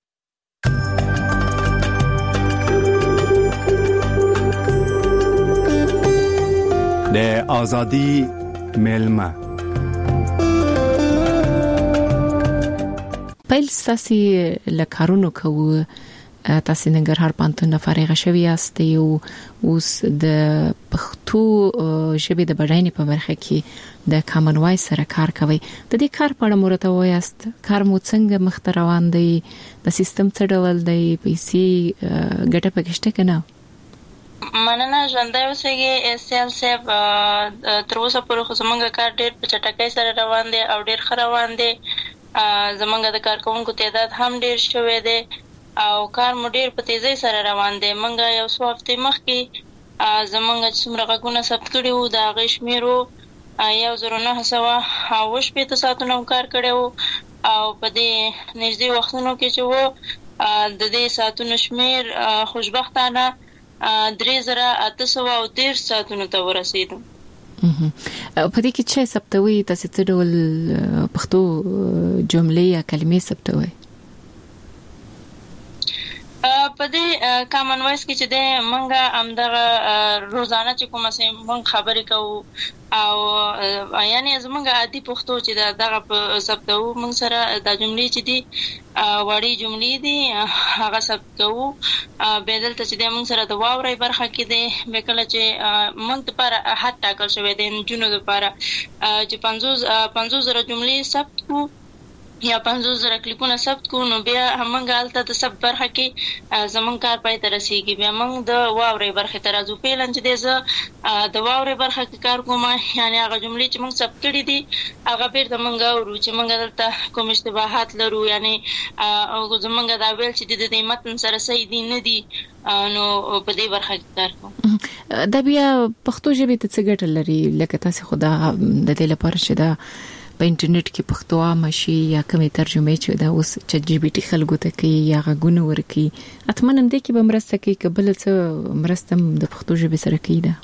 د ازادي ملما پیل ستاسې لکارونو کوو. تاسو ننګرهار پانتون فارغ شوی یاست او اوس د پښتو ژبې د بډاینې په برخه کې د کامن وایس سره کار کوي. د دې کار په اړه مرته وایاست کار مو څنګه مخ ته روان دی؟ د سیستم څه ډول دی؟ پیسې ګټه پکشته کنه؟ مننه ژوندۍ اوسئ اسیال صاحب. تر اوسه پورې خو زموږ کار ډېر په چټکۍ سره روان دی او ډېر ښه روان دی. زموږ د کارکوونکو تعداد هم ډېر شوی دی او کار مو ډېر په تیزۍ سره روان دی. موږ یو څو هفتې مخکې زموږ چې څومره غږونه ثبت کړي وو د هغې شمېر وو یو زره نهه سوه اوه شپېته ساعتونه مو کار کړی وو او په دې نږدې وختونو کې چې وو د دې ساعتونو شمېر خوشبختانه درې زره اته سوه او دېرش ساعتونو ته ورسېدو. په دې کې چې ثبتوي تاسو څه ډول پښتو جملې یا کلمې ثبتوي؟ په دې کامن وایس کې چې د منګه همدغه روزانه چې کومه سه مونږ خبرې کوو او یعنی زمونږ عادي پښتو چې دغه په ثبتو مونږ سره د جملې چې دي وړي جملې دي هغه ثبت کوو. به دلته چې د مونږ سره د واوري برخه کې دي به کله چې مونږ لپاره حد ټاکل شوی دی جنونو لپاره چې پنځوس زره جملې ثبت کوو یا پنځوس زره کلیپونه ثبت کو نو بیا همغه حالت د ثبت برخه کې زمون کار پای ته رسیږي. بیا موږ د واوري برخه ته راځو. پیلن چې د د واوري برخه کې کار کوم یعنی هغه جملې چې موږ ثبت کړې دي هغه بیرته موږ ورو چې موږ دلته کوم اشتباهات لرو یعنی او زمونږ دا ویل چې د دې متن سره صحیح دي نه دي نو په دې برخه کې کار کوم. دا بیا پښتو ژبې ته څه ګټه لري؟ لکه تاسو خدا د دې لپاره چې دا په انټرنیټ کې پښتو عام شي یا کومې ترجمه چې دا اوس چټ جی پی ټي خلکو ته کوي یا غوونه ورکی اتمنم دې کې به مرسته کوي قبل څه مرسته د پښتو ژبې سره کوي. دا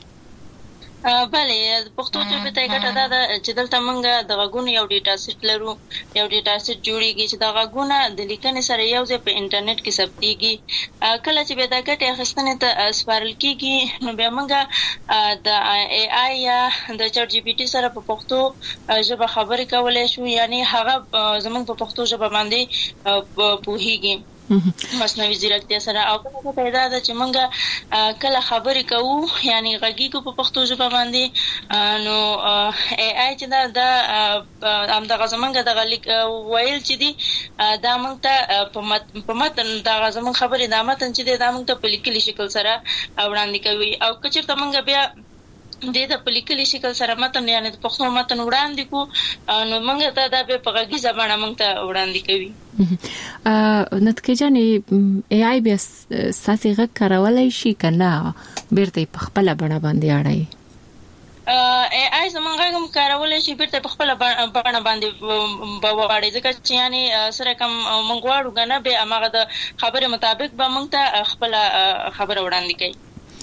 بله پښتو ژبې ته ګټه ده چې دلته موږ د غوونه یو ډیټا سیټ لرو. یو ډیټا سیټ جوړیږي چې د غوونه د لیکنې سره یو ځای په انټرنیټ کې ثبتېږي. کله چې به دا ګټه اخیستنې ته سپارل کېږي نو بیا موږ د ای آی یا د چټ جی پی ټي سره په پښتو ژبه خبرې کولای شو یعنی هغه زموږ په پښتو ژبه باندې پوهیږي مصنوعي ځیرکتیا سره. او په پیدا ده چې موږ کله خبرې کوو یعنی غږی کو په پښتو ژبه باندې نو ای آی چې دا د همدغه زمونږ د غلیک ویل چې دی دا موږ ته په متن دا زمونږ خبرې د متن چې دی دا موږ ته په لیکلي شکل سره وړاندې کوي. او که چېرته موږ بیا د د پلیکلي شکل سره متن یعنی د پښتو متن وړاندې کو نو موږ ته دا به په غږیزه باندې موږ ته وړاندې کوي. نتکجانې ای آی بیا ساسي غږ کارولای شي کنه بیرته په خپل باندې باندې اړای؟ ای آی زمونږ هم کارولای شي بیرته په خپل باندې باندې بواړي ځکه چې یعنی سره کوم موږ واړو کنه به هغه د خبره مطابق به موږ ته خپل خبره وړاندې کوي.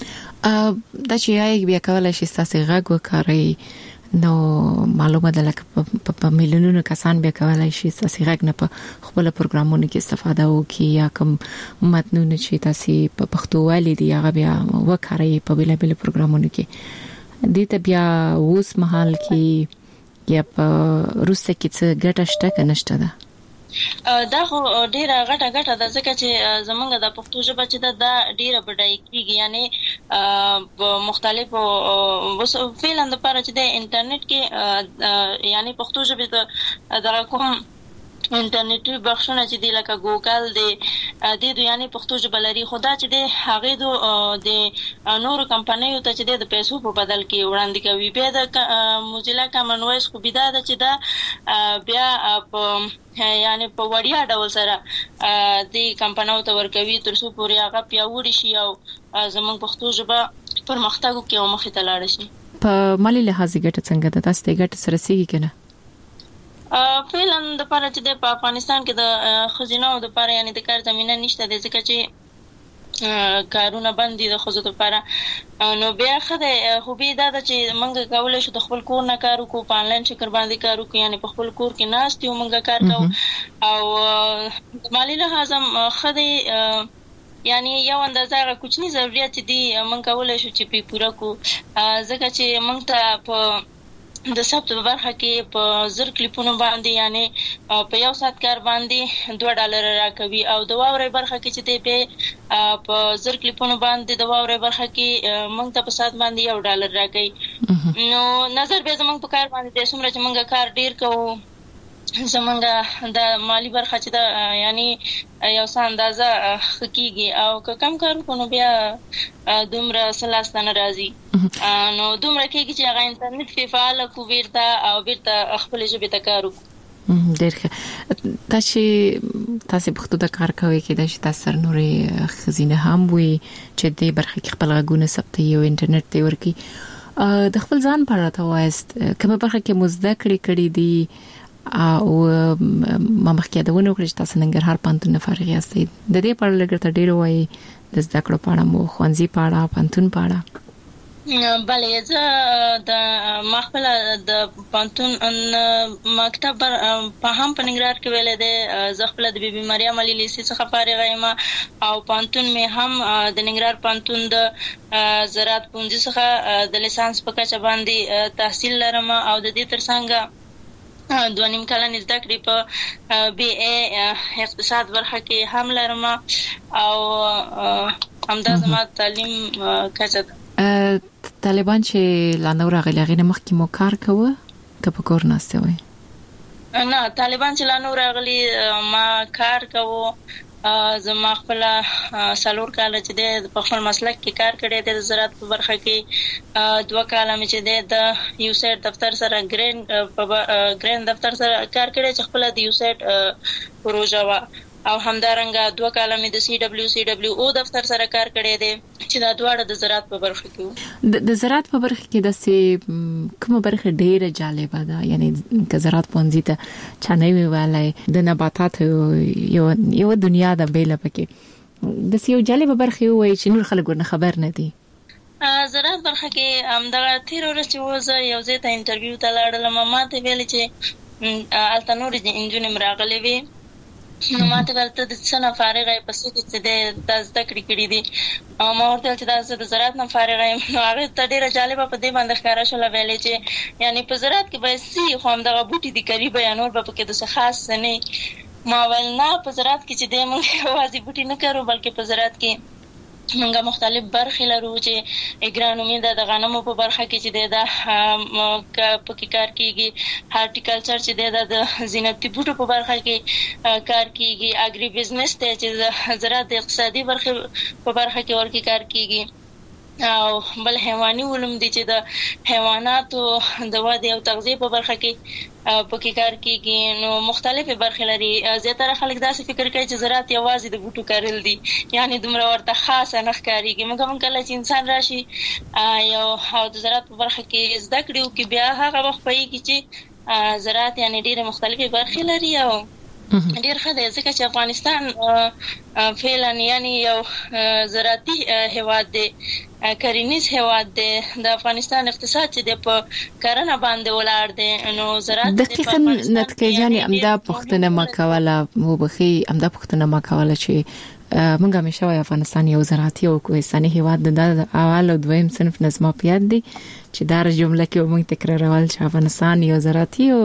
دا چې یې بیا کولای شي تاسو غږ وکړئ نو معلومه ده لکه په میلیونونو کسان بیا کولای شي تاسو غږ نه په خپل پروګرامونو کې استفاده وکړي یا کوم متنونه چې تاسو په پښتو والي دی هغه بیا وکړئ په بل بل پروګرامونو کې. دې ته بیا اوس مهال کې یا په روسه کې څه ګټه شته که نشته ده؟ دا خو ډیره غټه غټه ده ځکه چې زمونږ د پښتو ژبه چې ده دا ډیره بډای کیږي یعنی مختلفو فعلا د لپاره چې د انټرنیټ کې یعنی پښتو ژبه د کوم انټرنیټي بخښنه چې دی لکه ګوګل دی د دوی یعنی پښتو ژبه لري خدا چې دی هغه د نورو کمپنیو ته چې د پیسو په بدل کې وړاندې کوي بیا د موزیلا کامن وایس خو بیا د چې دا بیا په یعنی په وړیا ډول سره د کمپنیو ته ورکوي تر څو پورې هغه پیاوړي شي او زموږ پښتو ژبه پرمختګ وکړي او مخې ته لاړ شي. په مالي لحاظ ګټه څنګه ده تاسو ته ګټه سره سیږي کنه؟ فعلا د پاره چې په افغانستان کې د خزینه او د پاره یعنی د کار زمينه نشته د ځکه چې کارونه بندي د خزو د پاره نو بیا خدای خو به دا چې موږ کولای شو د خپل کور نه کار وکړو په انلاین شکل باندې کار وکړو یعنی په خپل کور کې ناست یو موږ کار کوو او د مالی لحاظ خدای یعنی یو اندازه کوچنی ضرورت دي موږ کولای شو چې په پوره کو ځکه چې موږ ته په د ثبت په برخه کې په زر کلیپونو باندې یعنی په یو ساعت کار باندې دوه ډالر راکوي او د واوري برخه کې چې دی په په زر کلیپونو باندې د واوري برخه کې موږ ته په ساعت باندې یو ډالر راکوي نو نظر به زموږ په کار باندې د څومره چې موږ کار ډیر کوو زمونږ د مالی برخه چې دا یعنی یو څه اندازه حقيقي او که کم کار کوو بیا دومره سلاستانه راځي نو دومره کېږي چې هغه انټرنیټ په فعال کو ورته او ورته خپل ژبه ته کار وکړو. ډېر ښه. تاسو تاسو په خپل کار کوي کې د شته سر نورې خزینه هم وي چې د برخه کې خپل غوونه ثبتي او انټرنیټ ته ورکی د خپل ځان په اړه تاسو کومه برخه کې مزده کړی کړی دي او ما مخکې دا ونه کړی چې تاسو ننګرهار پانتون فارغ یاستئ د دې په اړه لږ ډېر وایي د زده کړو په اړه مو خوانزي په اړه پانتون په اړه. بله زه د مخبل د پانتون مکتب په هم په ننګرهار کې ویل دي زه خپل د بیبي مریم علي لیسې څخه فارغ یم او پانتون مې هم د ننګرهار پانتون د زراعت پونځي څخه د لیسانس په کچه باندې تحصیل لرم او د دې ترڅنګ دوه نیم کلن زده کړې په بي اي اقتصاد برخه کې هم لرم او همدا زما تعلیم کچه ده. طالبان چې لا نو راغلي غینه مخکې مو کار کوه که په کور ناسته وای؟ نه طالبان چې لا نو راغلي ما کار کوو زما خپل سالور کال چې د خپل مسلک کې کار کړی د زراعت په برخه کې دوه کال مې چې د یو سیټ دفتر سره ګرین په ګرین دفتر سره کار کړی چې خپل د یو سیټ پروژه وا او همدارنګه دوه کال مې د سی دبليو سی دبليو او دفتر سره کار کړی دی چې دا دواړه د زراعت په برخه کې د زراعت په برخه کې د سي کومه برخه ډیره جالبه ده یعنی د زراعت پونځي ته چانه ویلای د نباتات یو یو دنیا د بیل پکې د سیو جالبه برخه وي چې نور خلک ورنه خبر نه دي. زراعت برخه کې همدغه تیر ورځ چې وزه یو ځای ته انټرویو ته لاړم ما ته ویل چې التنور د انجن مراغلي وي نو ماته ورته د څه نه فارغه پسې چې د تاسو تکړی کړی دي او ما ورته چې تاسو د زراعت نه فارغه یم نو هغه ته ډیره جالبه په دې باندې ښکارا شو لویلې چې یعنی په زراعت کې به سي خو هم دغه بوټي دي کوي بیانور به کې د څه خاص نه ما ول نه په زراعت کې چې د موږ وازي بوټي نه کړو بلکې په زراعت کې موږ مختلف برخې لرو چې اګرانومي د غنمو په برخه کې چې د پکې کار کیږي هارټیکلچر چې د زینتي بوټو په برخه کې کار کیږي اګری بزنس ته چې زراعت اقتصادي برخه په برخه کې ورکی کار کیږي او بل حیواني علوم دي چې د حیواناتو د وده او تغذیه په برخه کې پکې کار کیږي نو مختلفه برخې لري زیاتره خلک داسې فکر کوي چې زراعت یوازې د بوټو کارل دي یعنی دومره ورته خاصه نه ښکاریږي موږ هم کله چې انسان راشي یو او د زراعت په برخه کې زده کړو کې بیا هغه وخت پېږي چې زراعت یعنی ډېر مختلفه برخې لري او ډېر ښه دی ځکه چې افغانستان فعلا یعنی یو زراعتي هیواد دی کرنیز هیواد دی د افغانستان اقتصاد چې د په کرنه باندې ولاړ دی نو زراعت دقیقاً نتکه یعنی امدا پښتنه ما کوله مو بخي امدا پښتنه ما کوله چې موږ همیشه وای افغانستان یو زراعتي او کوهستاني هیواد د اول او دویم صنف نظم پیاد دی چې دا جمله کې موږ تکرارول چې افغانستان یو زراعتي او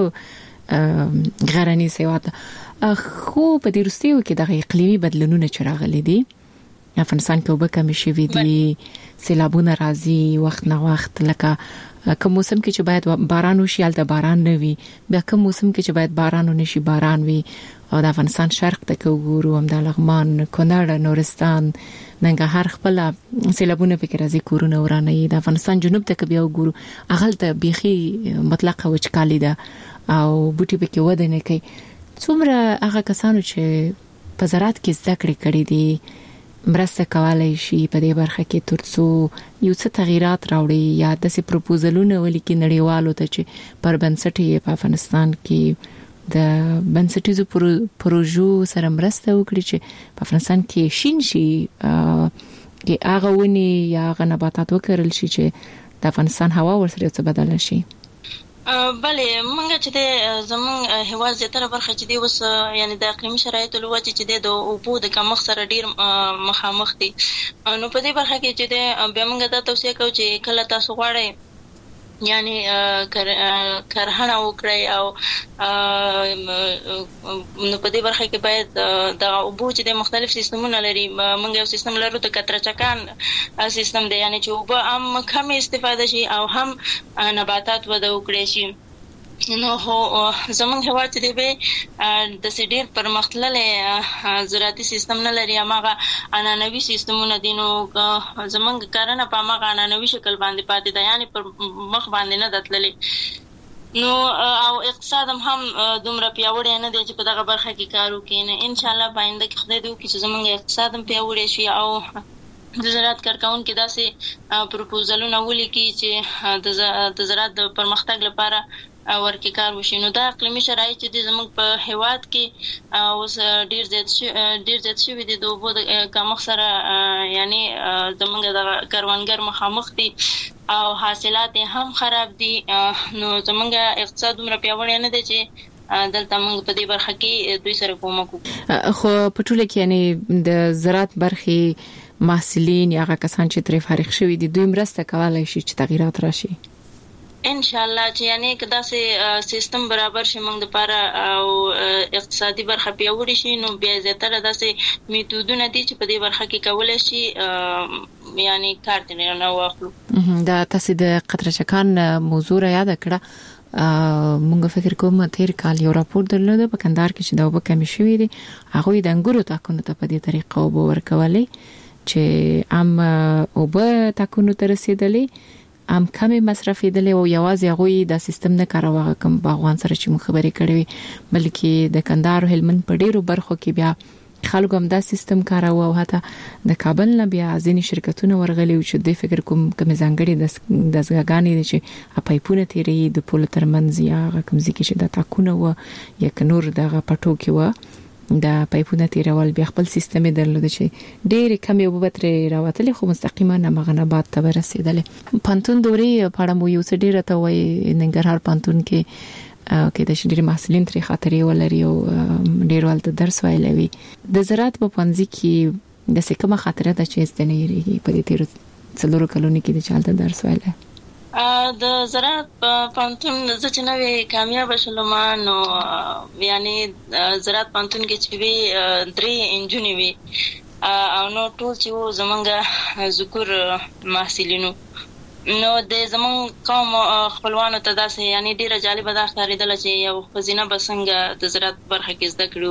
غرنیز هیواد خو په دې وروستیو کې د اقلیمي بدلونونو چې راغلي دي افغانستان کې وبکه مشي وی دي سیلابونه راځي وخت نه وخت لکه کوم موسم کې چې باید باران وشي الته باران نه وي بیا کوم موسم کې چې باید باران ونشي باران وي او د افغانستان شرق ته وګورو هم د لغمان کونړ نورستان ننګرهار خپل سیلابونه فکر راځي کورونه ورانه د افغانستان جنوب ته بیا وګورو اغل ته بيخي مطلقه وچکالي ده او بوټي پکې وده نه کوي څومره هغه کسانو چې په زراعت کې زده کړې کړې دي مرسته کولای شي په دې برخه کې ترڅو یو څه تغیرات راوړي یا د سي پروپوزلونه ولیکي نړیوالو ته چې پر بنسټي په افغانستان کې د بنسټیزو پروژو سره مرسته وکړي چې په افغانستان کې شین شي کې هغه ونی یا هغه نباتات وکړل شي چې د افغانستان هوا ورسره څه بدل شي. بله مونږ چې د زمون هوا زیاتره برخه چې دی وس یعنی د اقلیمي شرایطو لوجه چې د اوبو د کمښت سره ډیر مخامخ دي نو په دې برخه کې چې د بیا مونږ ته توصيه کوو چې کله تاسو غواړئ یعنی کرهڼه وکړئ او نو په دې برخه کې باید د اوبو چې د مختلف سیستمونه لري مونږ یو سیستم لرو ته کتره چکان سیستم دی یعنی چې اوبه هم کم استفاده شي او هم نباتات وده وکړي شي نو هو زمونږ هوا چې دی به د سډیر پرمختللې زراعتي سیستم نه لري هغه انانوي سیستمونه دي نو زمونږ کارونه په هغه انانوي شکل باندې پاتې ده یعنی پر مخ باندې نه دتللې نو او اقتصاد هم دومره پیاوړی نه دی چې په دغه برخه کې کار وکړي نه ان شاء الله باندې کې خدای دې وکړي چې زمونږ اقتصاد هم پیاوړی شي او د زراعت کارکون کې داسې پروپوزلونه ولیکي چې د زراعت د پرمختګ لپاره ورکی کار وشي نو دا اقلیمي شرایط چې زموږ په هیواد کې اوس ډیر زیات ډیر زیات شوی دي د اوبو د کمښت سره یعنی زموږ د کروندګر مخامخ دي او حاصلات هم خراب دي نو زموږ اقتصاد عمر پیاوړی نه دی چې دلته موږ په دې برخه کې دوی سره کومک وکړو خو په ټوله کې یعنی د زراعت برخې محصلین یا کسان چې ترې فارغ شوي دي دوی مرسته کولای شي چې تغیرات راشي ان شاء الله چې یعنی کدا سه سیستم برابر شي موږ لپاره او اقتصادي برخه پیاوړی شي نو بیا زیاتره داسې میتودونه دي چې په دې برخه کې کولای شي یعنی کار دې نه واخلو دا تاسو د قطره چکان موضوع را یاد کړه مونږ فکر کوم تیر کال یو راپور درلود په کندهار کې چې دا وب کمی شوې دي هغه د انګورو تاکونو ته په دې طریقه وب ورکولې چې ام وب تاکونو ته رسیدلې ام کمی مصرفي دي او یوازې هغه د سیستم نه کاروه کوم باغوان سره چې مخبري کړې بلکې د کندهار هلمند په ډیرو برخو کې بیا خلکو هم دا سیستم کاروه او حتی د کابل نه بیا ځینې شرکتونه ورغلي او چې د فکر کوم کوم ځانګړي د دزګاګانې دي چې پایپونه تیری د پول ترمنځ یا کوم ځکه چې د تاکونه و یا کنور دغه پټو کې و د پایپونه تیرول بیا خپل سیستم درلود چې ډېر کم یو بتري راوتلې خو مستقیما نه مغنبات ته ورسېدل پانتون دوري پاړه مو یو څه ډېر ته وای ننګرهار پانتون کې کې د شډيري محصلین ترې خاطرې ولري او ډېر ولته درس ویلوي د زراعت په پنځي کې د سکه خاطره د چیز د نه یریږي په دې تیر څلورو کلونو کې د چالت درس ویلای د زراعت پانتون د چې نوې کامیاب شلم نو یعنی زراعت پانتون کې چې وی درې انجونی وی او نو ټول چې زمونږ ذکر محصلینو نو د زمون قوم خپلوانو ته داسې یعنی ډیره جالب ده ښکارېدل چې یو خزینه بسنګ د زراعت برخه کې زده کړو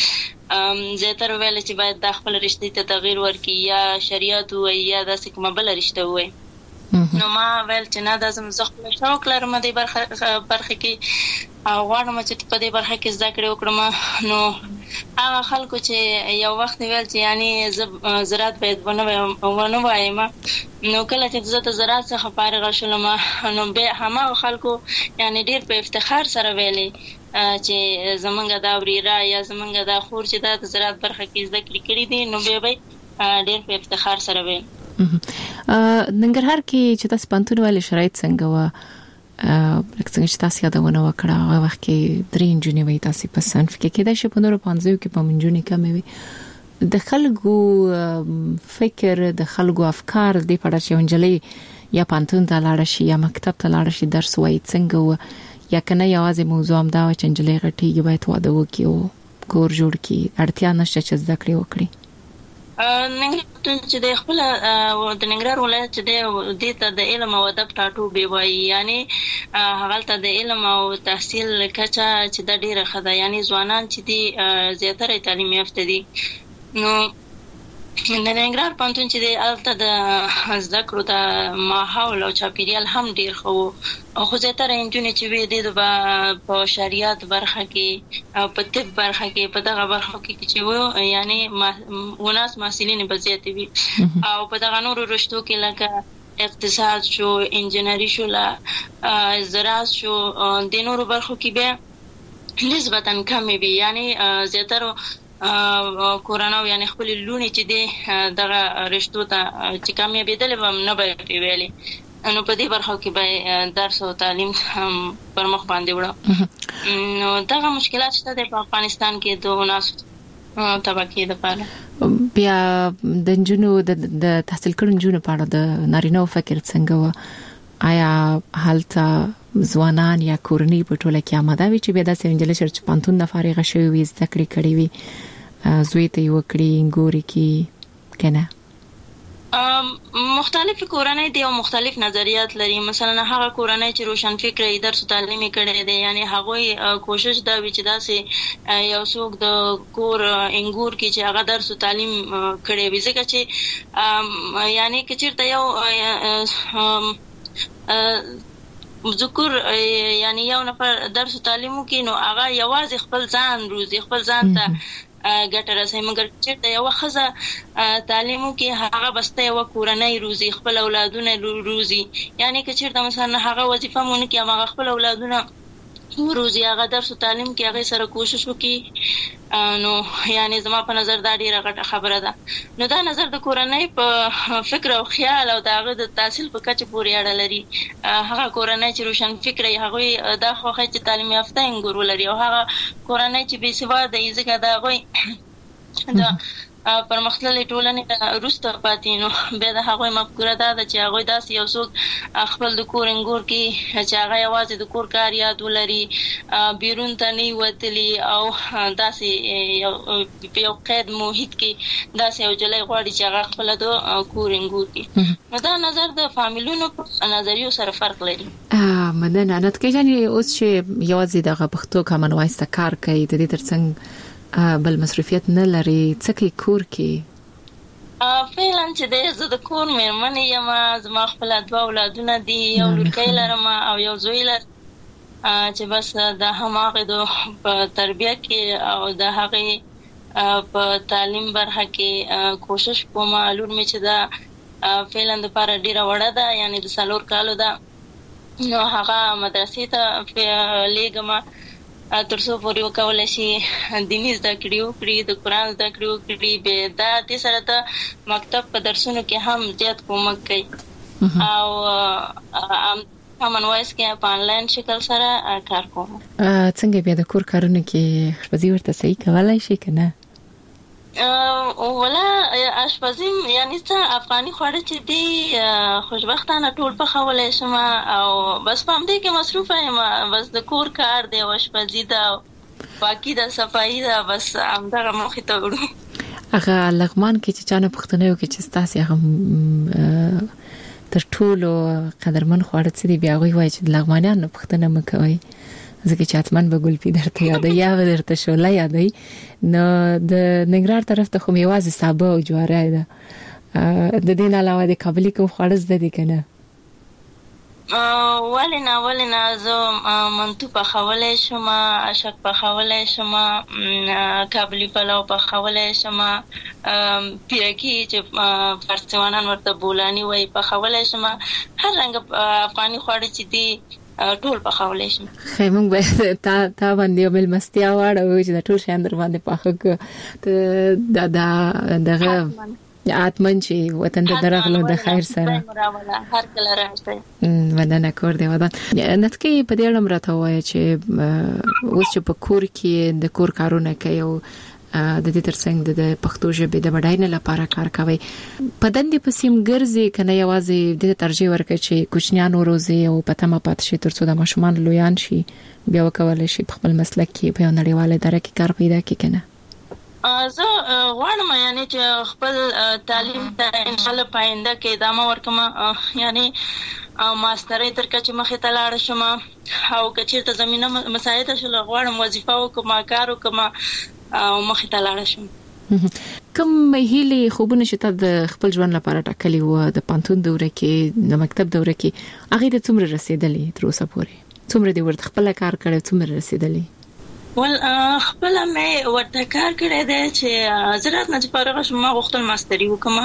کړی زیاتره ویل چې باید د خپل رشتې ته تغییر ورکړي یا شریعت وي یا داسې کومه بل رشته وي نو ما ویل چې نه د زم خپل شوق لرم د برخه برخه کې غواړم چې په دې برخه کې زده کړې وکړم نو هغه خلکو چې یو وخت ویل چې یعنی زراعت باید ونه ونه وایم نو کله چې زه د زراعت څخه فارغ شوم نو به هغه خلکو یعنی ډیر په افتخار سره ویلي چې زمونږ دا وریرا یا زمونږ دا خور چې د زراعت برخه کې زده کړې دي نو به به ډیر په افتخار سره ویل ننګرهار کې چې تاسو پانتون ولې شرایط څنګه و لکه څنګه چې تاسو یادونه وکړه هغه وخت کې درې انجونی وي تاسو په صنف کې کېدای شي په نورو پنځو کې په منجونی کم وي د خلکو فکر د خلکو افکار د پړه چې ونجلې یا پانتون ته لاړ شي یا مکتب ته لاړ شي درس وایي څنګه و یا کنه یوازې موضوع هم دا چې ونجلې غټي باید واده وکړي او کور جوړ کړي اړتیا نشته چې زده کړې وکړي ننګرهار چې د خپل د ننګرهار ولایت چې د دې ته د علم او ادب ټاټوبی وایي، یعنی هغه ته د علم او تحصیل کچه چې د ډیره خده، یعنی ځوانان چې دي زیاتره تعلیم یافته دي. نو د ننګرهار پوهنتون چې دی هلته د زده کړو د ماحول او چاپیریال هم ډېر ښه و، خو زیاتره نجونې چې وې دې به په شریعت برخه کې او په طب برخه کې په دغه برخو کې چې و، یعنی وناس محصلین به زیاتې وي، او په دغه نورو رشتو کې لکه اقتصاد شو، انجینري شو، زراعت شو، د نورو برخو کې به نسبتا کمې وي، یعنی زیاتره کورونا یعنی خپل لونی چې دی دغه رشتو ته چې کامیابېدل به نه به ویلي، نو په دې برخو کې به درس او تعلیم هم پر مخ باندې وړه. نو دغه مشکلات شته د افغانستان کې د وناسو طبقې لپاره. بیا د نجونو د تحصیل کړو نجونو په اړه د نارینه فکر څنګه و؟ آیا حالته ځوانان یا کورنۍ په ټوله کې آماده وي چې بیا داسې نجلۍ چې پانتون د فارغه شوی وي، زده کړې کړې وي، زوی ته یې وکړي ګوري کې کنه؟ مختلف کورنۍ دي او مختلف نظریات لري. مثلا هغه کورنۍ چې روشن فکر یې درس تعلیمي کړي دي، یعنی هغه کوشش دا وی چې داسې یو څوک د کور انګور کې چې هغه درس تعلیم کړي وي، ځکه چې یعنی کچیرته یو ذکر یعنی یو نفر درس تعلیمو کې نو هغه یوازې خپل ځان روزي، خپل ځان ته ګټه رسوي، مګر چې یو ښځه تعلیمو کې هغه بسته یو کورنۍ روزي، خپل اولادونه روزي، یعنی که چیرته مثلا هغه وظیفه مونږ کې هغه خپل اولادونه روزي، هغه درس تعلیم کې هغه سره کوشش وکړي، نو یعنی زما په نظر دا ډیره غټه خبره ده. نو دا نظر د کورنۍ په فکر او خیال او د هغه د تحصیل په کچه پورې اړه لري. هغه کورنۍ چې روشن فکر یې هغه دا خوښه چې تعلیم یافته انګور ولري، او هغه کورنۍ چې بې سواده یې ځکه دا هغوی د پرمختللې ټولنې وروسته پاتې، نو بیا د هغوی مفکوره دا ده چې هغوی داسې یو څوک خپل د کور انګور کې چې هغه یوازې د کور کار یاد ولري، بیرون ته نه وتلي، او داسې په یو قید محیط کې داسې یو جلی غواړي چې هغه خپله د کور انګور کې. نو دا نظر د فامیلونو په نظریو سره فرق لري. مننه. نتکه جانې اوس چې یوازې دغه پښتو کامن وایس ته کار کوي، د دې ترڅنګ بل مصروفیت نه لري، څه کوي کور کې؟ فعلا چې د زه د کور مېرمنې یم، زما خپل دوه اولادونه دي، یو لورکی لرم او یو زوی لرم، چې بس د هماغې د په تربیه کې او د هغې په تعلیم برخه کې کوشش کوم. لور مې چې دا فعلا د پاره ډیره وړه ده، یعنی د څلور کالو ده، نو هغه مدرسې ته لیږم تر څو پورې وکولی شي دیني زده کړې وکړي، د قرآن زده کړې وکړي. بیا دا دې سره ته مکتب په درسونو کې هم زیات کومک کوي، او کامن وایس کې په انلاین شکل سره کار کوم. څنګه بیا د کور کارونو کې آشپزي ورته صحیح کولای شي که نه؟ ولا آشپزي یعنی څه افغاني خواړه چې دي خوشبختانه ټول پخولی شم، او بس په همدې کې مصروفه یم. بس د کور کار دی، آشپزي ده، پاکي ده، صفایي ده، بس همدغه موخې ته وړو. هغه لغمان کې چې چا نه پوښتنه وکړي چې ستاسې هغه تر ټولو قدرمن خواړه څه دي، بیا هغوی وایي چې د لغمانیانو نه پوښتنه مه کوئ، ځکه چې حتماً به ګلپي درته یادوي یا به درته شوله یادوي. نو د ننګرهار طرف ته خو مې یوازې سابه او جواری ده، د دې نه علاوه د کابلي کوم خواړه زده دي که نه؟ ولې نه ولې نه زه منتو پخولی شم، اشک پخولی شم، کابلي پلو پخولی شم، پیرکي چې فارسیوانان ورته بولاني وایي پخولی شم، هر رنګه افغاني خواړه چې دي ټول پخولی شم. خیر موږ به تا تا باندې یو مېلمستیا واړوو چې د ټول شیان در باندې پاخه کړو، د دغه اتمن چې وطن ته درغلو د خیر سره هر کله راځي. مننه کور دی ودان. نتکې په دې اړه راته وایي چې اوس چې په کور کې د کور کارونه کوي او د دې ترڅنګ د پښتو ژبې د بډاینې لپاره کار کوي، په دندې پسې هم ګرځي که نه یوازې د ترجیح ورکوي چې کوچنیان وروزي او په تمه پاتې شي تر څو د ماشومان لویان شي بیا وکولی شي په خپل مسلک کې په یو نړیواله اداره کې کار پیدا کړي که نه؟ زه غواړم یعنی چې خپل تعلیم ته ان شاء الله پاینده کې ادامه ورکوم، یعنی ماسترۍ تر کچې مخې ته لاړ شم او که چېرته زمینه مساعده شوله غواړم وظیفه وکړم، کار وکړم او مخې ته لاړ شم. کوم هیلې خوبونه چې تاسو د خپل ژوند لپاره ټاکلي وو د پانتون دوره کې د مکتب دوره کې هغه د څومره رسیدلې تر اوسه پورې؟ څومره دی ورته خپل کار کړی، څومره رسیدلې؟ ول خپل مې ورته کار کړی دی چې زراعت نه فارغ شوم، ما غوښتل ماستري وکم،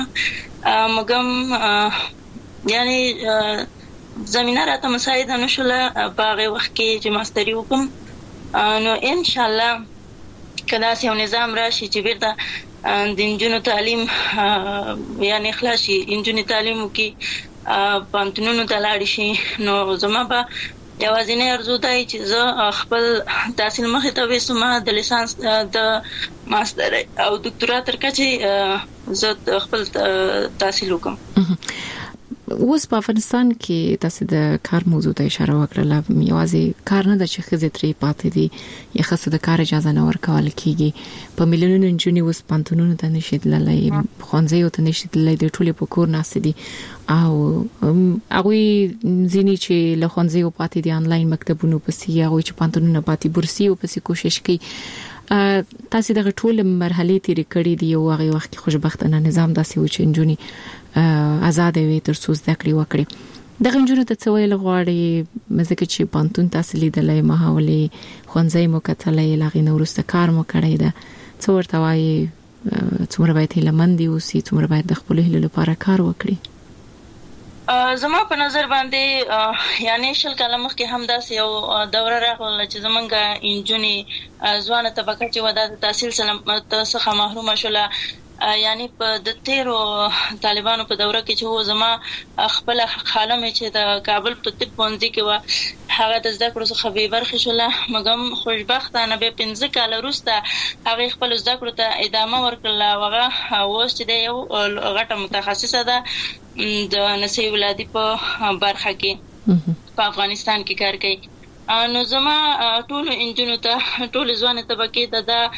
مګم یعنی زمينه راته مساعده نشوله په هغه وخت کې چې ماستري وکم. نو ان شاء الله کله چې یو نظام راشي چې بیرته د انجونو تعلیم یعنی خلاص شي، انجونو تعلیم وکي پانتونونو ته لاړ شي، نو زما به یوازینی ارزو دی چې زه خپل تحصیل مخې ته وسم، د لیسانس د ماستر او دکتورا تر کچې زه خپل تحصیل وکم. اوس په افغانستان کې تاسو د کار موضوع ته اشاره وکړه، یوازې کار نه د چې خزې ترې پاتې دي یا خاصه د کار اجازه نه ورکول کیږي. په میلیونونو انجونی اوس پانتونونو ته نشي تللی، خوانځي ته نشي تللی، د ټولې په کور ناست دي او هغه ځینی چې له خوانځي پاتې دي انلاین مکتبونو پسې، هغه چې پانتونونو پاتې بورسي او پسې کوشش کوي. تاسو دغه ټول مرحله تیرې کړې دي او هغه وخت کې خوشبختانه نظام داسې و چې انجونی آزاد وي تر څو زده کړې وکړي. دغه انجونو ته څه ویل غواړي؟ مزه چې پانتون تاسو لیدلې ماحولي خوانځي مو کتلې لاغې نو ورسته کار مو کړی ده، څو ورته وایي څومره باید هیلمندي اوسي، څومره باید د خپل هیلو لپاره کار وکړي؟ زما په نظر باندې یعنی شل کاله مخکې هم داسې یو دوره راغله چې زمونږ انجونی ځوانه طبقه چې ودا د تحصیل څخه محرومه شوله، یعنی په د تیرو طالبانو په دوره کې چې هو زما خپل خاله مې چې د کابل په طب پوهنځي کې و هغه د زده کړو څخه بې برخې شوله، مګم خوشبختانه به پنځه کاله وروسته هغه خپل زده کړو ته ادامه ورکړله او هغه اوس چې یو غټه متخصصه ده د نسي ولادي په برخه کې په افغانستان کې کار کوي. نو زما ټول انجونو ته ټول ځوان طبقه ته دا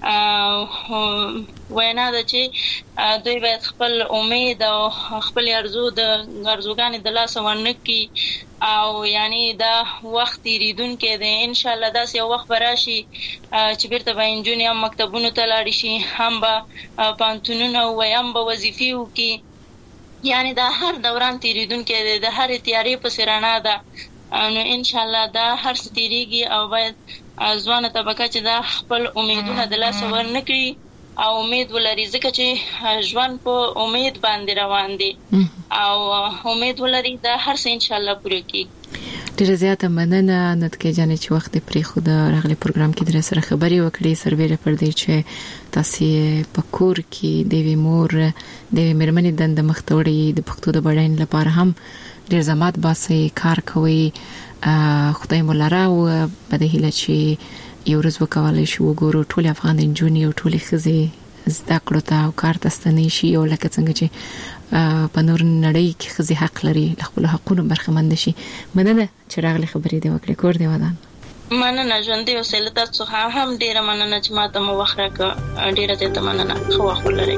وینا ده چې دوی باید خپل امید او خپل ارزو د ارزوګانې د لاس ورنکي او یعنی دا وخت ریدون کې ده ان شاء الله داس یو وخت براشي چې بیرته به انجونی هم مکتبونو ته لاړ شي، هم به پانتونونو او هم به وظیفې وکي، یعنی دا هر دوران تیریدون کې ده، د هر تیاری په سرانه ده. نو ان شاء الله دا هر ستیریږي او باید ځوانه طبقه چې دا خپل امیدونه د لاس ورنکړي او امید ولري، ځکه چې ژوند په امید باندې روان دي او امید ولري دا هر څه ان شاء الله پوره کیږي. ډیره زیاته مننه نتکه جانې چې وخت پرې خو د راغلي پروګرام کې در سره خبري وکړې، سربېره پر دې چې تاسو په کور کې د وی مور د مېرمنې دند مختوړي د پښتو د بډاین لپاره هم ډیر زمات باسي کار کوي. خدای مولا راو په دې هیله چې یو ورځ وکولای شو وګورو ټول افغان انجونی او ټول خزي زده کړو ته او کار تستنی شي او لکه څنګه چې په نور نړۍ کې خزي حق لري خپل حقوقو برخمن شي. مننه چې راغلي خبرې دی وکړې. کور دی ودان. مننه ژوندې اوسه، له تاسو هم ډیره مننه چې ماته مو وخت راکړ، ډیره زیاته مننه. خو وخت لري.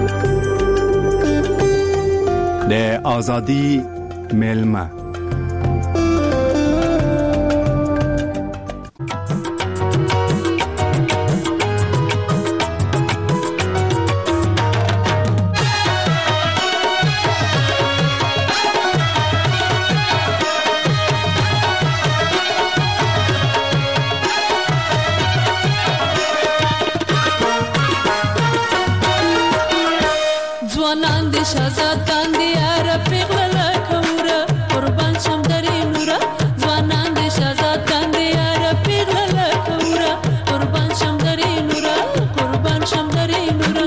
د ازادي ملما شازاد کاندي عرب پیغلا کوره قربان شم درې نوره، ځوانان دې شازاد کاندي عرب پیغلا کوره قربان شم درې نوره، قربان شم درې نوره.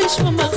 شوم